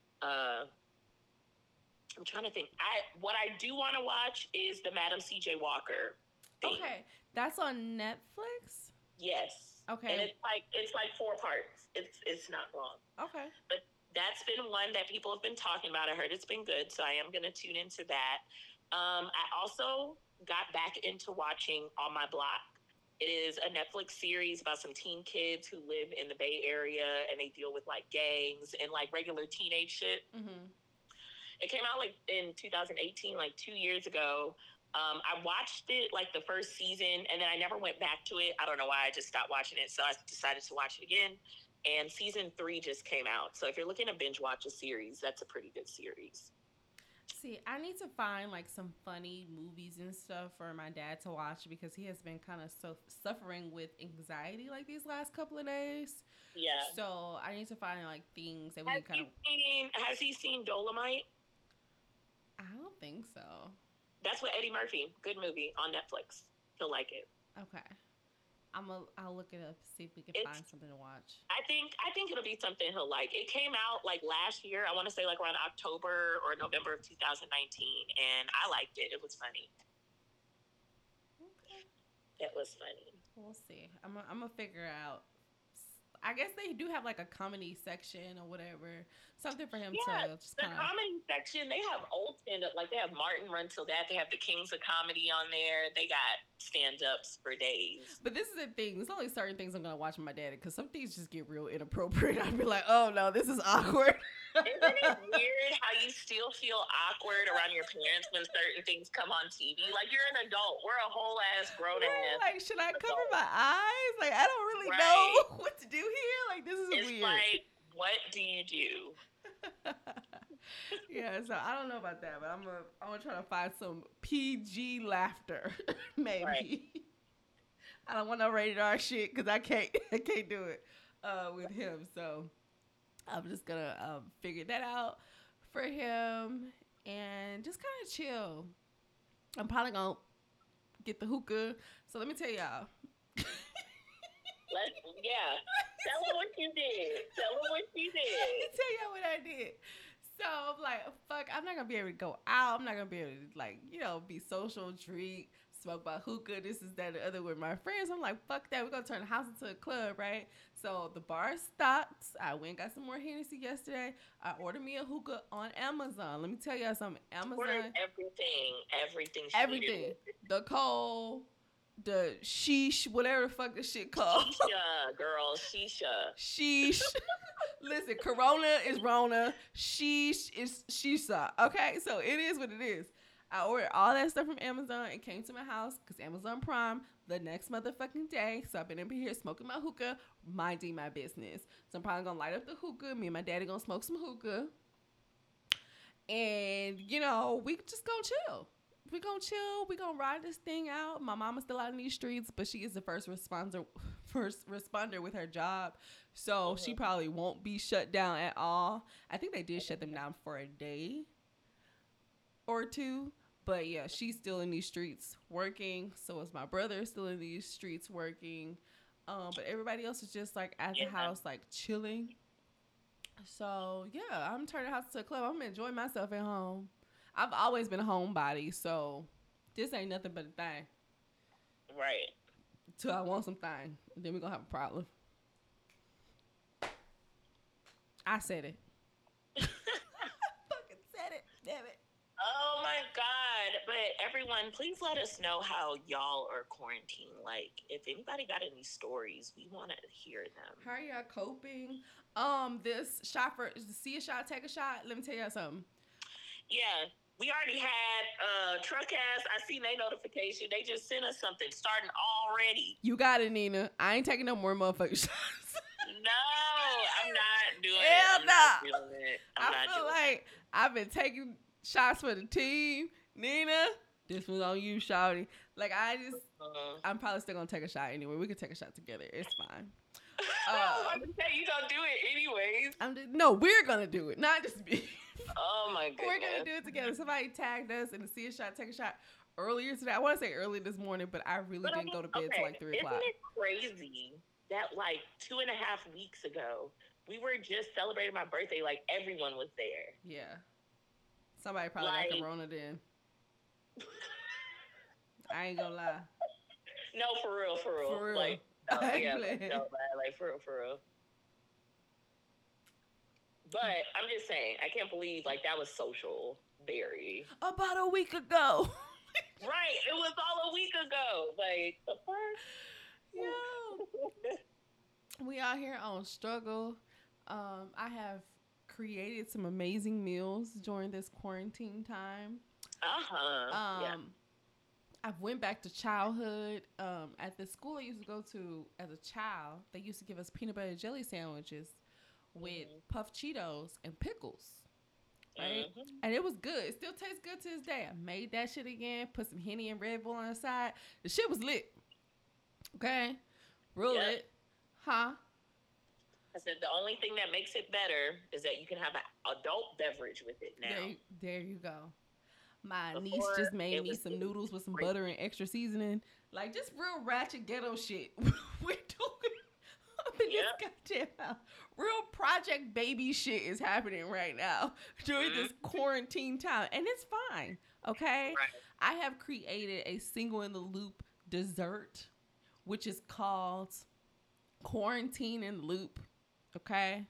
I'm trying to think. What I do want to watch is the Madam C.J. Walker thing. Okay, that's on Netflix. Yes. Okay. And it's like 4 parts. It's not long. Okay. But that's been one that people have been talking about. I heard it's been good, so I am going to tune into that. I also got back into watching On My Block. It is a Netflix series about some teen kids who live in the Bay Area, and they deal with like gangs and like regular teenage shit. Mm-hmm. It came out like in 2018, like 2 years ago. I watched it like the first season, and then I never went back to it. I don't know why. I just stopped watching it, so I decided to watch it again. And season 3 just came out. So if you're looking to binge watch a series, that's a pretty good series. See, I need to find like some funny movies and stuff for my dad to watch because he has been kind of suffering with anxiety like these last couple of days. Yeah. So I need to find like things that we can kind of. Has he seen Dolomite? I don't think so. That's with Eddie Murphy. Good movie on Netflix. He'll like it. Okay. I'll look it up, see if we can find something to watch. I think it'll be something he'll like. It came out like last year. I want to say like around October or November of 2019, and I liked it. It was funny. Okay. It was funny. We'll see. I'm gonna figure out. I guess they do have like a comedy section or whatever, something for him to just the comedy section. They have old stand up, like they have Martin Run Till That. They have the Kings of Comedy on there. They got stand ups for days. But this is the thing. There's only certain things I'm gonna watch with my daddy because some things just get real inappropriate. I'd be like, oh no, this is awkward. Isn't it weird how you still feel awkward around your parents when certain things come on TV? Like, you're an adult. We're a whole ass grown ass. Like, should I cover my eyes? Like, I don't really Right. know what to do here. Like, this is It's weird. like, what do you do? Yeah, so I don't know about that, but I'm gonna try to find some PG laughter, maybe. Right. I don't want no rated R shit because I can't do it with him. So I'm just gonna figure that out for him and just kind of chill. I'm probably gonna get the hookah. So let me tell y'all. Tell them what you did. Tell them what you did. Let me tell y'all what I did. So I'm like, fuck, I'm not gonna be able to go out. I'm not gonna be able to, like, be social, drink, smoke my hookah, this is that, the other with my friends. I'm like, fuck that. We're gonna turn the house into a club, right? So the bar stopped. I went and got some more Hennessy yesterday. I ordered me a hookah on Amazon. Let me tell y'all something. Amazon. Ordered everything. Everything. The coal, the sheesh, whatever the fuck this shit called. Shisha, girl, shisha. Sheesh. Listen, Corona is Rona. Sheesh is Shisha. Okay, so it is what it is. I ordered all that stuff from Amazon. It came to my house because Amazon Prime the next motherfucking day. So I've been up here smoking my hookah, minding my business. So I'm probably gonna light up the hookah. Me and my daddy gonna smoke some hookah. And, we just gonna chill. We gonna chill. We gonna ride this thing out. My mama's still out in these streets, but she is the first responder with her job. So she probably won't be shut down at all. I think they did shut them down for a day or two. But yeah, she's still in these streets working. So is my brother still in these streets working. But everybody else is just like at the house, like chilling. So yeah, I'm turning the house to a club. I'm enjoying myself at home. I've always been a homebody, so this ain't nothing but a thing. Right. Till I want something, then we're gonna have a problem. I said it. Fucking said it. Damn it. Oh my God. But everyone, please let us know how y'all are quarantined. Like, if anybody got any stories, we want to hear them. How are y'all coping? This shot see a shot, take a shot. Let me tell y'all something. Yeah. We already had Truckcast. I seen their notification. They just sent us something starting already. You got it, Nina. I ain't taking no more motherfucking shots. No, I'm not doing Hell it. no. I feel like I've been taking shots for the team. Nina, this was on you, shawty. Like, I'm probably still gonna take a shot anyway. We can take a shot together. It's fine. I was say you gonna do it anyways. No, we're gonna do it, not just me. Oh my goodness. We're gonna do it together. Somebody tagged us in the see a shot, take a shot earlier today. I want to say early this morning, but I really didn't go to bed till like 3 o'clock. Isn't it crazy that like 2.5 weeks ago, we were just celebrating my birthday. Like everyone was there. Yeah. Somebody probably Like- got corona then. I ain't gonna lie. No, for real. For real. Like, I ain't yeah, playing. no, like for real. But I'm just saying, I can't believe like that was social, very. About a week ago. Right, it was all a week ago. Like the Yo. We out here on struggle. I have created some amazing meals during this quarantine time. Yeah. I went back to childhood. At the school I used to go to as a child, they used to give us peanut butter jelly sandwiches with puffed Cheetos and pickles. Right? And it was good. It still tastes good to this day. I made that shit again, put some Henny and Red Bull on the side. The shit was lit. Okay? Real lit. Huh? I said the only thing that makes it better is that you can have an adult beverage with it now. There you go. My niece Before, just made it me was some noodles with some great. butter and extra seasoning. Like, just real ratchet ghetto shit. We're doing up in this goddamn house. Real Project Baby shit is happening right now during this quarantine time. And it's fine, okay? Right. I have created a single in the loop dessert, which is called Quarantine in the Loop, okay?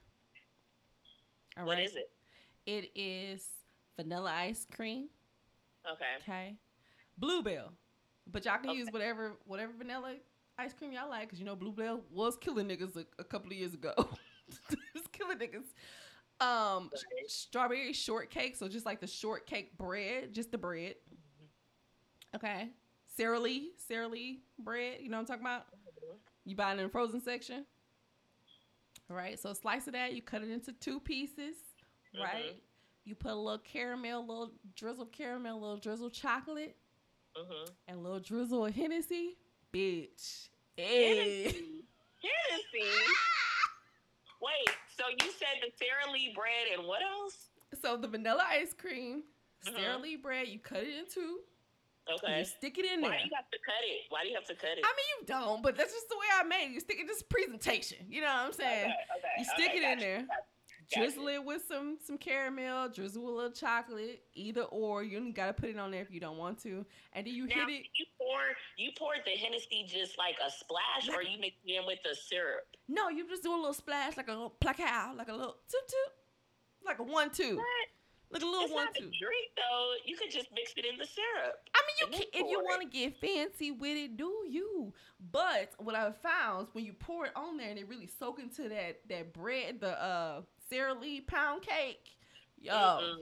All What right. is it? It is vanilla ice cream. Okay. Bluebell. But y'all can use whatever vanilla ice cream y'all like, because you know Bluebell was killing niggas a couple of years ago. It was killing niggas. Strawberry shortcake, so just like the shortcake bread, just the bread. Okay. Sara Lee bread, you know what I'm talking about? You buy it in the frozen section. All right, so a slice of that, you cut it into 2 pieces, right? You put a little caramel, little drizzle caramel, little drizzle chocolate, and a little drizzle of Hennessy. Bitch. Hey. Hennessy? Wait, so you said the Sara Lee bread and what else? So the vanilla ice cream, Sara Lee bread, you cut it in 2. Okay. You stick it in there. Why do you have to cut it? Why do you have to cut it? I mean, you don't, but that's just the way I made it. You stick it, just presentation. You know what I'm saying? Okay, You stick it in gotcha, there. gotcha. Drizzle it with some caramel, drizzle with a little chocolate, either or. You only gotta put it on there if you don't want to, and then you Now, hit it. You poured the Hennessy just like a splash, or you mix it in with the syrup? No, you just do a little splash, like a little placow, like a little toot toot, like a 1-2, What? like a little It's 1-2. not a drink though. You could just mix it in the syrup. I mean, you and can, then if you pour want it. to get fancy with it, do you? But what I found is when you pour it on there and it really soak into that bread, the Sara Lee pound cake, yo.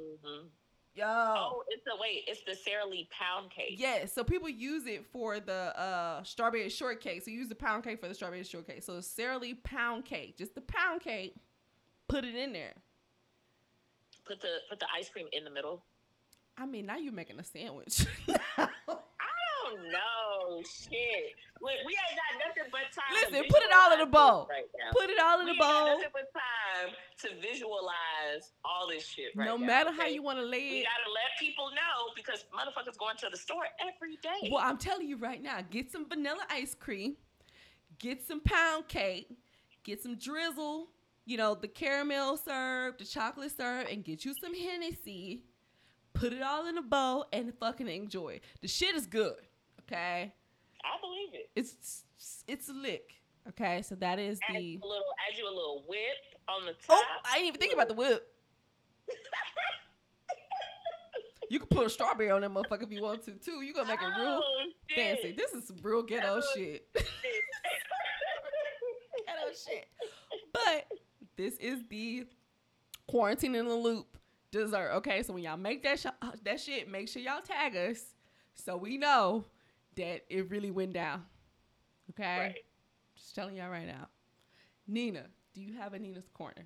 Oh, it's the Sara Lee pound cake. Yes, so people use it for the strawberry shortcake. So you use the pound cake for the strawberry shortcake. So Sara Lee pound cake, just the pound cake, put it in there. Put the ice cream in the middle. I mean, now you're making a sandwich. I don't know. Shit. Look, we ain't got nothing but time. Listen, to put it all in a visualize bowl. this right now. Put it all in We a ain't got bowl. nothing but time to visualize all this shit right No now. matter how okay? you want to lay We it. gotta let people know because motherfuckers going to the store every day. Well, I'm telling you right now, get some vanilla ice cream, get some pound cake, get some drizzle, you know, the caramel syrup, the chocolate syrup, and get you some Hennessy. Put it all in a bowl and fucking enjoy it. The shit is good, okay? I believe it. It's a lick, okay? So that is Add the... you a little whip on the top. Oh, I didn't even think about the whip. You can put a strawberry on that motherfucker if you want to, too. You gonna make it real shit. fancy. This is some real ghetto shit. Ghetto shit. But this is the quarantine in the loop dessert. Okay, so when y'all make that shit, make sure y'all tag us so we know that it really went down. Okay, Right. just telling y'all right now. Nina, do you have a Nina's Corner?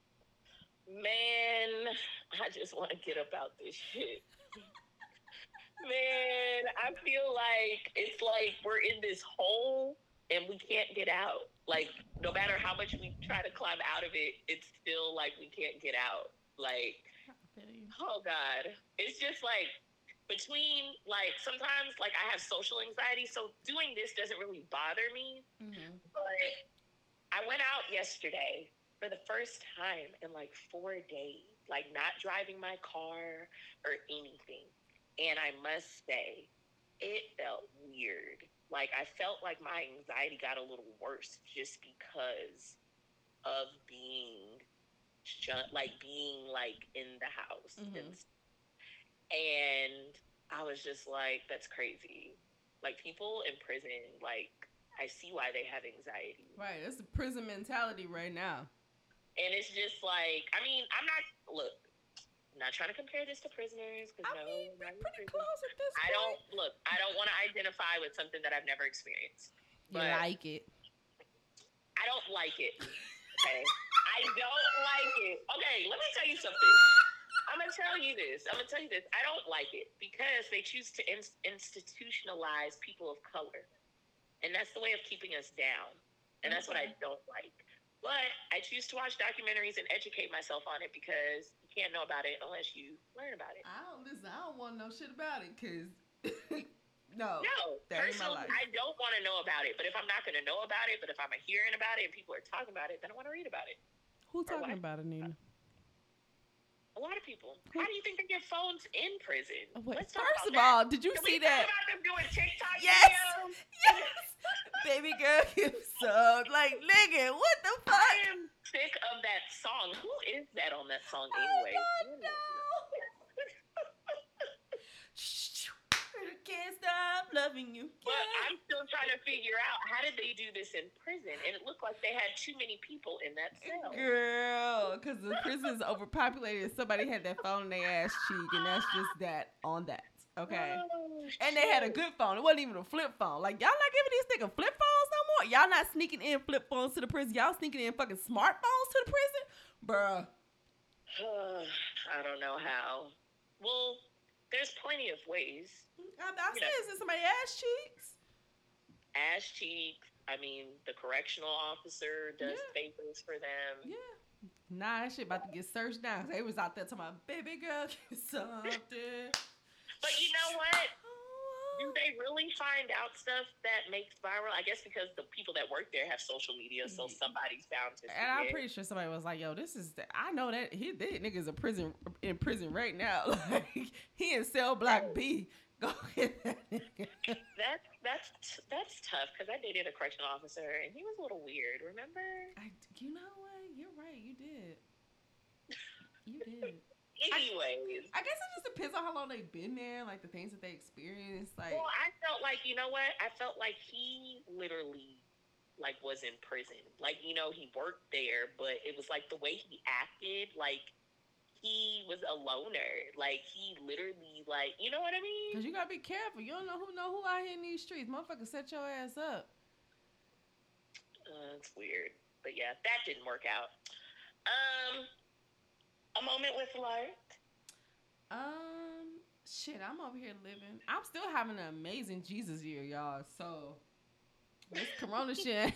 Man, I just want to get about this shit. Man, I feel like it's like we're in this hole and we can't get out. Like, no matter how much we try to climb out of it, it's still like we can't get out. Like, oh God. It's just like between, like, sometimes, like, I have social anxiety, so doing this doesn't really bother me. Mm-hmm. But out yesterday for the first time in like 4 days, like not driving my car or anything. And I must say, it felt weird. Like I felt like my anxiety got a little worse just because of being being in the house. And I was just like, that's crazy. Like people in prison, like I see why they have anxiety. Right, that's the prison mentality right now. And it's just like, I mean, I'm not trying to compare this to prisoners because we're pretty close at this point. I don't want to identify with something that I've never experienced. You like it? I don't like it. Okay, I don't like it. Okay, let me tell you something. I'm gonna tell you this. I don't like it because they choose to institutionalize people of color, and that's the way of keeping us down. And that's what I don't like. But I choose to watch documentaries and educate myself on it because you can't know about it unless you learn about it. I don't want to know shit about it because no, personally, I don't want to know about it. But if I'm not going to know about it, but if I'm hearing about it and people are talking about it, then I want to read about it. Who's talking about it, Nina? A lot of people. How do you think they get phones in prison? Wait, first of all, did you see that? Talk about them doing TikTok videos? Yes. Baby girl, you so nigga, what the fuck? I am sick of that song. Who is that on that song anyway? I don't know. Can't stop loving you. But I'm still trying to figure out how did they do this in prison, and it looked like they had too many people in that cell. Girl, because the prison's overpopulated. Somebody had that phone in their ass cheek, and that's just that on that. Okay. And they had a good phone. It wasn't even a flip phone. Like, y'all not giving these niggas flip phones no more? Y'all not sneaking in flip phones to the prison. Y'all sneaking in fucking smartphones to the prison? Bruh. I don't know how. Well, there's plenty of ways. I'm saying it's in somebody's ass cheeks. Ass cheeks. I mean, the correctional officer does favors for them. Yeah. Nah, that shit about to get searched down. They was out there talking about, baby girl, get something. But you know what? Do they really find out stuff that makes viral? I guess because the people that work there have social media, so somebody's bound to see And I'm it. pretty sure somebody was like, yo, this is... I know that that nigga's in prison right now. Like, he in cell block B. Go get that nigga. That's tough, because I dated a correctional officer, and he was a little weird, remember? You know what? You're right. You did. You did. Anyways. I guess it just depends on how long they've been there, like the things that they experienced. Like, well, I felt like, you know what? I felt like he literally was in prison. Like, he worked there, but it was like the way he acted, like he was a loner. Like he literally, you know what I mean? Because you gotta be careful. You don't know who out here in these streets. Motherfucker, set your ass up. It's weird. But yeah, that didn't work out. A moment with Lark. Shit, I'm over here living. I'm still having an amazing Jesus year, y'all. So this Corona shit,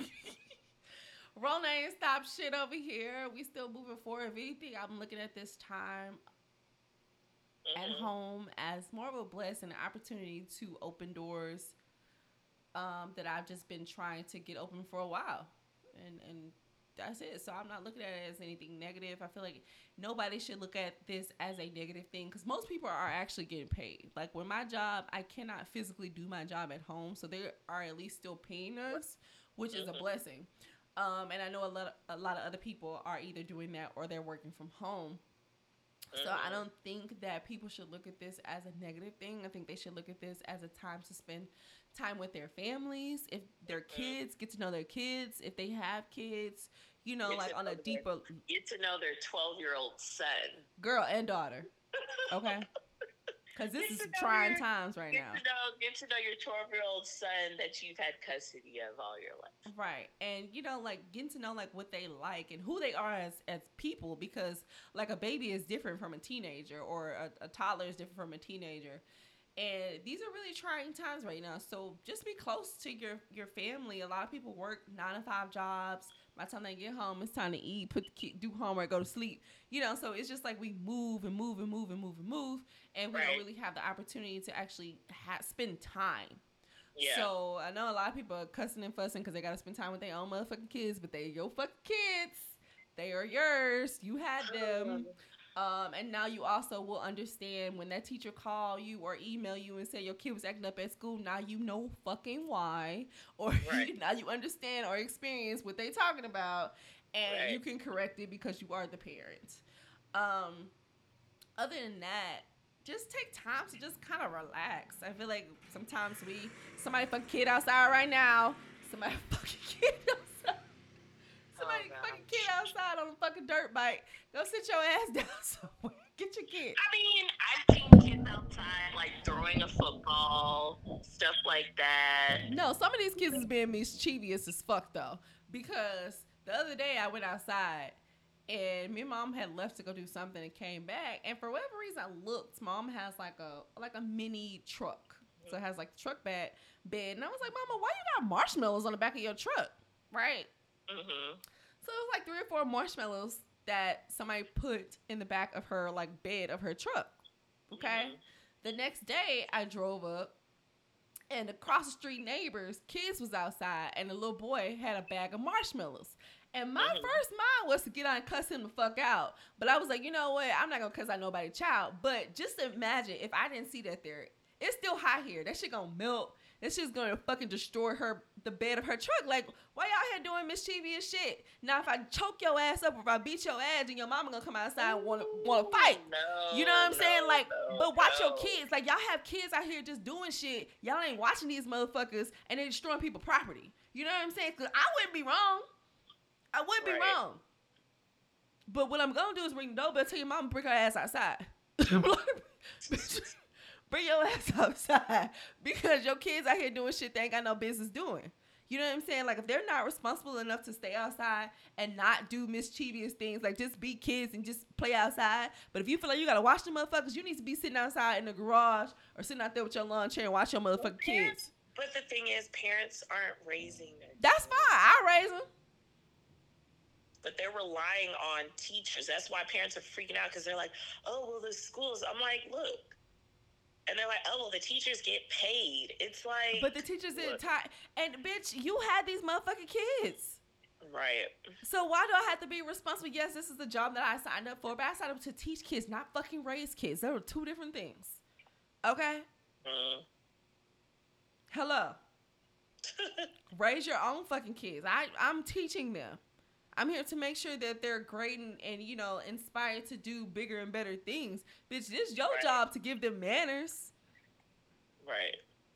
Rona ain't stopped shit over here. We still moving forward. If anything, I'm looking at this time at home as more of a blessing, an opportunity to open doors that I've just been trying to get open for a while, and that's it. So I'm not looking at it as anything negative. I feel like nobody should look at this as a negative thing because most people are actually getting paid. Like with my job, I cannot physically do my job at home, so they are at least still paying us, which is a blessing. And I know a lot of other people are either doing that or they're working from home. So I don't think that people should look at this as a negative thing. I think they should look at this as a time to spend time with their families. If their kids, get to know their kids. If they have kids, on a deeper... Get to know their 12-year-old son. Girl and daughter. Okay? Because this is trying times right now. Get to know your 12-year-old son that you've had custody of all your life. Right. And, getting to know, what they like and who they are as people. Because, a baby is different from a teenager or a toddler is different from a teenager. And these are really trying times right now. So just be close to your family. A lot of people work 9-to-5 jobs. By the time they get home, it's time to eat, do homework, go to sleep. So it's just we move and move and move and move and move. And we don't really have the opportunity to actually spend time Yeah. So I know a lot of people are cussing and fussing because they got to spend time with their own motherfucking kids, but they your fucking kids. They are yours. You had them. And now you also will understand when that teacher call you or email you and say your kid was acting up at school. Now you know fucking why, or Right. now you understand or experience what they talking about, and Right. you can correct it because you are the parent. Other than that, just take time to just kind of relax. I feel like sometimes somebody fucking kid outside right now. Somebody fucking kid outside. Somebody God. fucking kid outside on a fucking dirt bike. Go sit your ass down somewhere. Get your kid. I mean, I've seen kids outside, like, throwing a football, stuff like that. No, some of these kids is being mischievous as fuck though. Because the other day I went outside and me and mom had left to go do something and came back, and for whatever reason I looked, mom has like a mini truck. So it has like the truck bed, and I was like, Mama, why you got marshmallows on the back of your truck? Right? Mm-hmm. So it was like 3 or 4 marshmallows that somebody put in the back of her like bed of her truck. Okay. Mhm. The next day I drove up, and across the street neighbors, kids was outside, and the little boy had a bag of marshmallows. And my first mind was to get on and cuss him the fuck out. But I was like, you know what? I'm not gonna cuss out nobody's child. But just imagine if I didn't see that there. It's still hot here. That shit gonna melt. That shit's gonna fucking destroy the bed of her truck. Like, why y'all here doing mischievous shit? Now if I choke your ass up or if I beat your ass, then your mama gonna come outside and wanna fight. No. You know what I'm saying? Like, but watch your no. kids. Like, y'all have kids out here just doing shit. Y'all ain't watching these motherfuckers and they destroying people's property. You know what I'm saying? Because I wouldn't be wrong. I wouldn't be Right. wrong. But what I'm going to do is ring the doorbell, tell your mama, bring her ass outside. Bring your ass outside. Because your kids out here doing shit they ain't got no business doing. You know what I'm saying? Like, if they're not responsible enough to stay outside and not do mischievous things, like just be kids and just play outside. But if you feel like you got to watch the motherfuckers, you need to be sitting outside in the garage or sitting out there with your lawn chair and watch your motherfucking kids. But the thing is, parents aren't raising their That's fine. I'll raise them. but they're relying on teachers. That's why parents are freaking out because they're like, oh, well, the schools. I'm like, look. And they're like, oh, well, the teachers get paid. It's like. But the teachers look, didn't tie. And, bitch, you had these motherfucking kids. Right. So why do I have to be responsible? Yes, this is the job that I signed up for, but I signed up to teach kids, not fucking raise kids. There are 2 different things. Okay? Hello. Raise your own fucking kids. I'm teaching them. I'm here to make sure that they're great and you know, inspired to do bigger and better things. Bitch, this is your Right. job to give them manners. Right.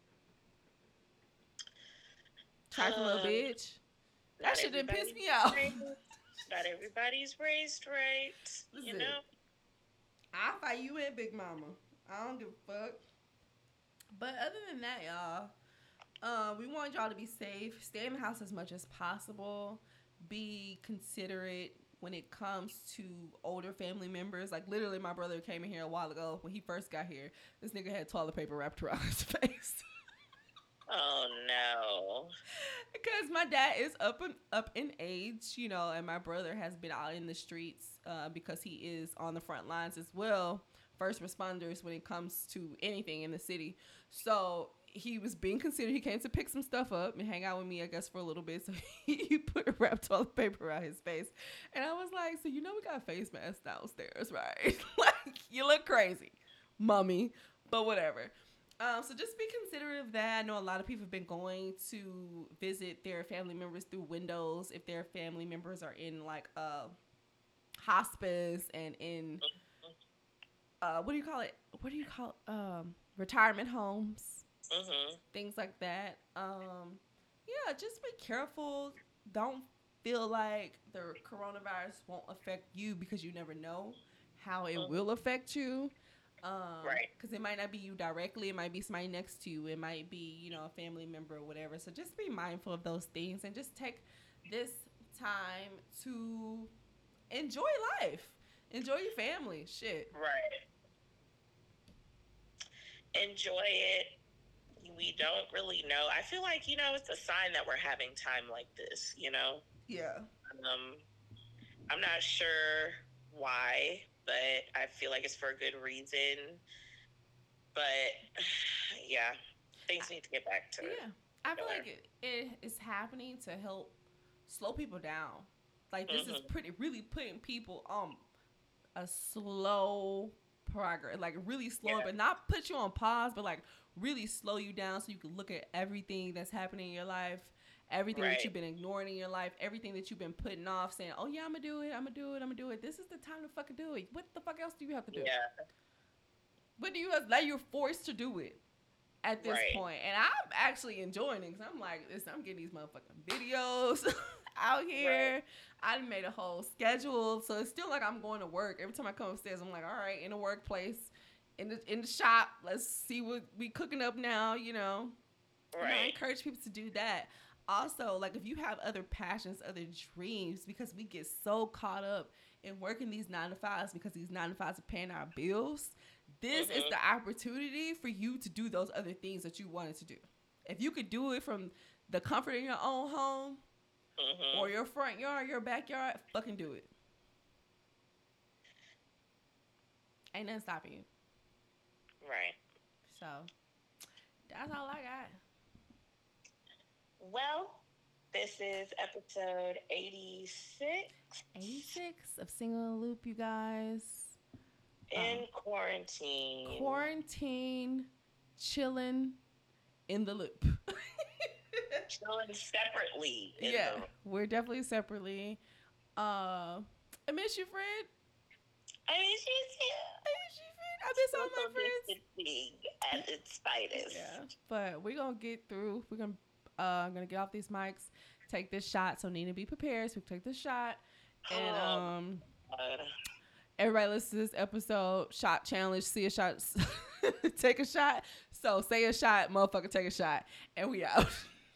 Trifling little bitch. That Not shit done pissed everybody's me off. raised- Not everybody's raised right. You Listen. know? I'll fight you in, Big Mama. I don't give a fuck. But other than that, y'all, we want y'all to be safe. Stay in the house as much as possible. Be considerate when it comes to older family members. Like, literally, my brother came in here a while ago. When he first got here, this nigga had toilet paper wrapped around his face. Oh, no. Because my dad is up in age, you know, and my brother has been out in the streets because he is on the front lines as well. First responders when it comes to anything in the city. So he was being considered. He came to pick some stuff up and hang out with me, I guess, for a little bit. So he put a wrapped toilet paper around his face. And I was like, so you know we got face masks downstairs, right? Like, you look crazy, mommy. But whatever. So just be considerate of that. I know a lot of people have been going to visit their family members through windows if their family members are in like hospice and in what do you call it? Retirement homes, things like that. Yeah, just be careful. Don't feel like the coronavirus won't affect you because you never know how it will affect you. Right. Because it might not be you directly. It might be somebody next to you. It might be, you know, a family member or whatever. So just be mindful of those things and just take this time to enjoy life. Enjoy your family. Shit. Right. Enjoy it. We don't really know. I feel like, you know, it's a sign that we're having time like this, you know? Yeah. I'm not sure why, but I feel like it's for a good reason. But, yeah. Things need to get back to it. Yeah, I feel like it is happening to help slow people down. Like this is really putting people on a slow progress, like really slow, but not put you on pause, but like really slow you down so you can look at everything that's happening in your life, everything that you've been ignoring in your life, everything that you've been putting off, saying, "Oh yeah, I'm gonna do it, I'm gonna do it, I'm gonna do it." This is the time to fucking do it. What the fuck else do you have to do? Yeah. What do you have? Like you're forced to do it at this point, and I'm actually enjoying it because I'm like, listen, I'm getting these motherfucking videos out here. I made a whole schedule, so it's still like I'm going to work. Every time I come upstairs, I'm like, all right, in the workplace, in the shop, let's see what we cooking up now, you know. And I encourage people to do that. Also, like if you have other passions, other dreams, because we get so caught up in working these 9 to 5s because these 9 to 5s are paying our bills. This is the opportunity for you to do those other things that you wanted to do. If you could do it from the comfort of your own home or your front yard, your backyard, fucking do it. Ain't nothing stopping you. Right. So, that's all I got. Well, this is episode 86. 86 of Single in the Loop, you guys. In quarantine. Quarantine, chilling in the loop. Chilling separately. We're definitely separately. I miss you, Fred. I miss you too. I miss all my friends. At its finest. Yeah, but we're gonna get through. We're gonna gonna get off these mics, take this shot. So Nina, be prepared. So we take this shot, and everybody listen to this episode. Shot challenge. See a shot. Take a shot. So say a shot, motherfucker. Take a shot, and we out.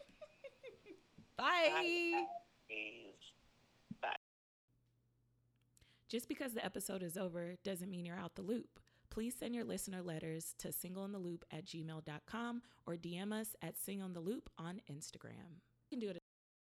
Bye. Bye. Just because the episode is over doesn't mean you're out the loop. Please send your listener letters to singleintheloop@gmail.com or DM us at singleintheloop on Instagram. You can do it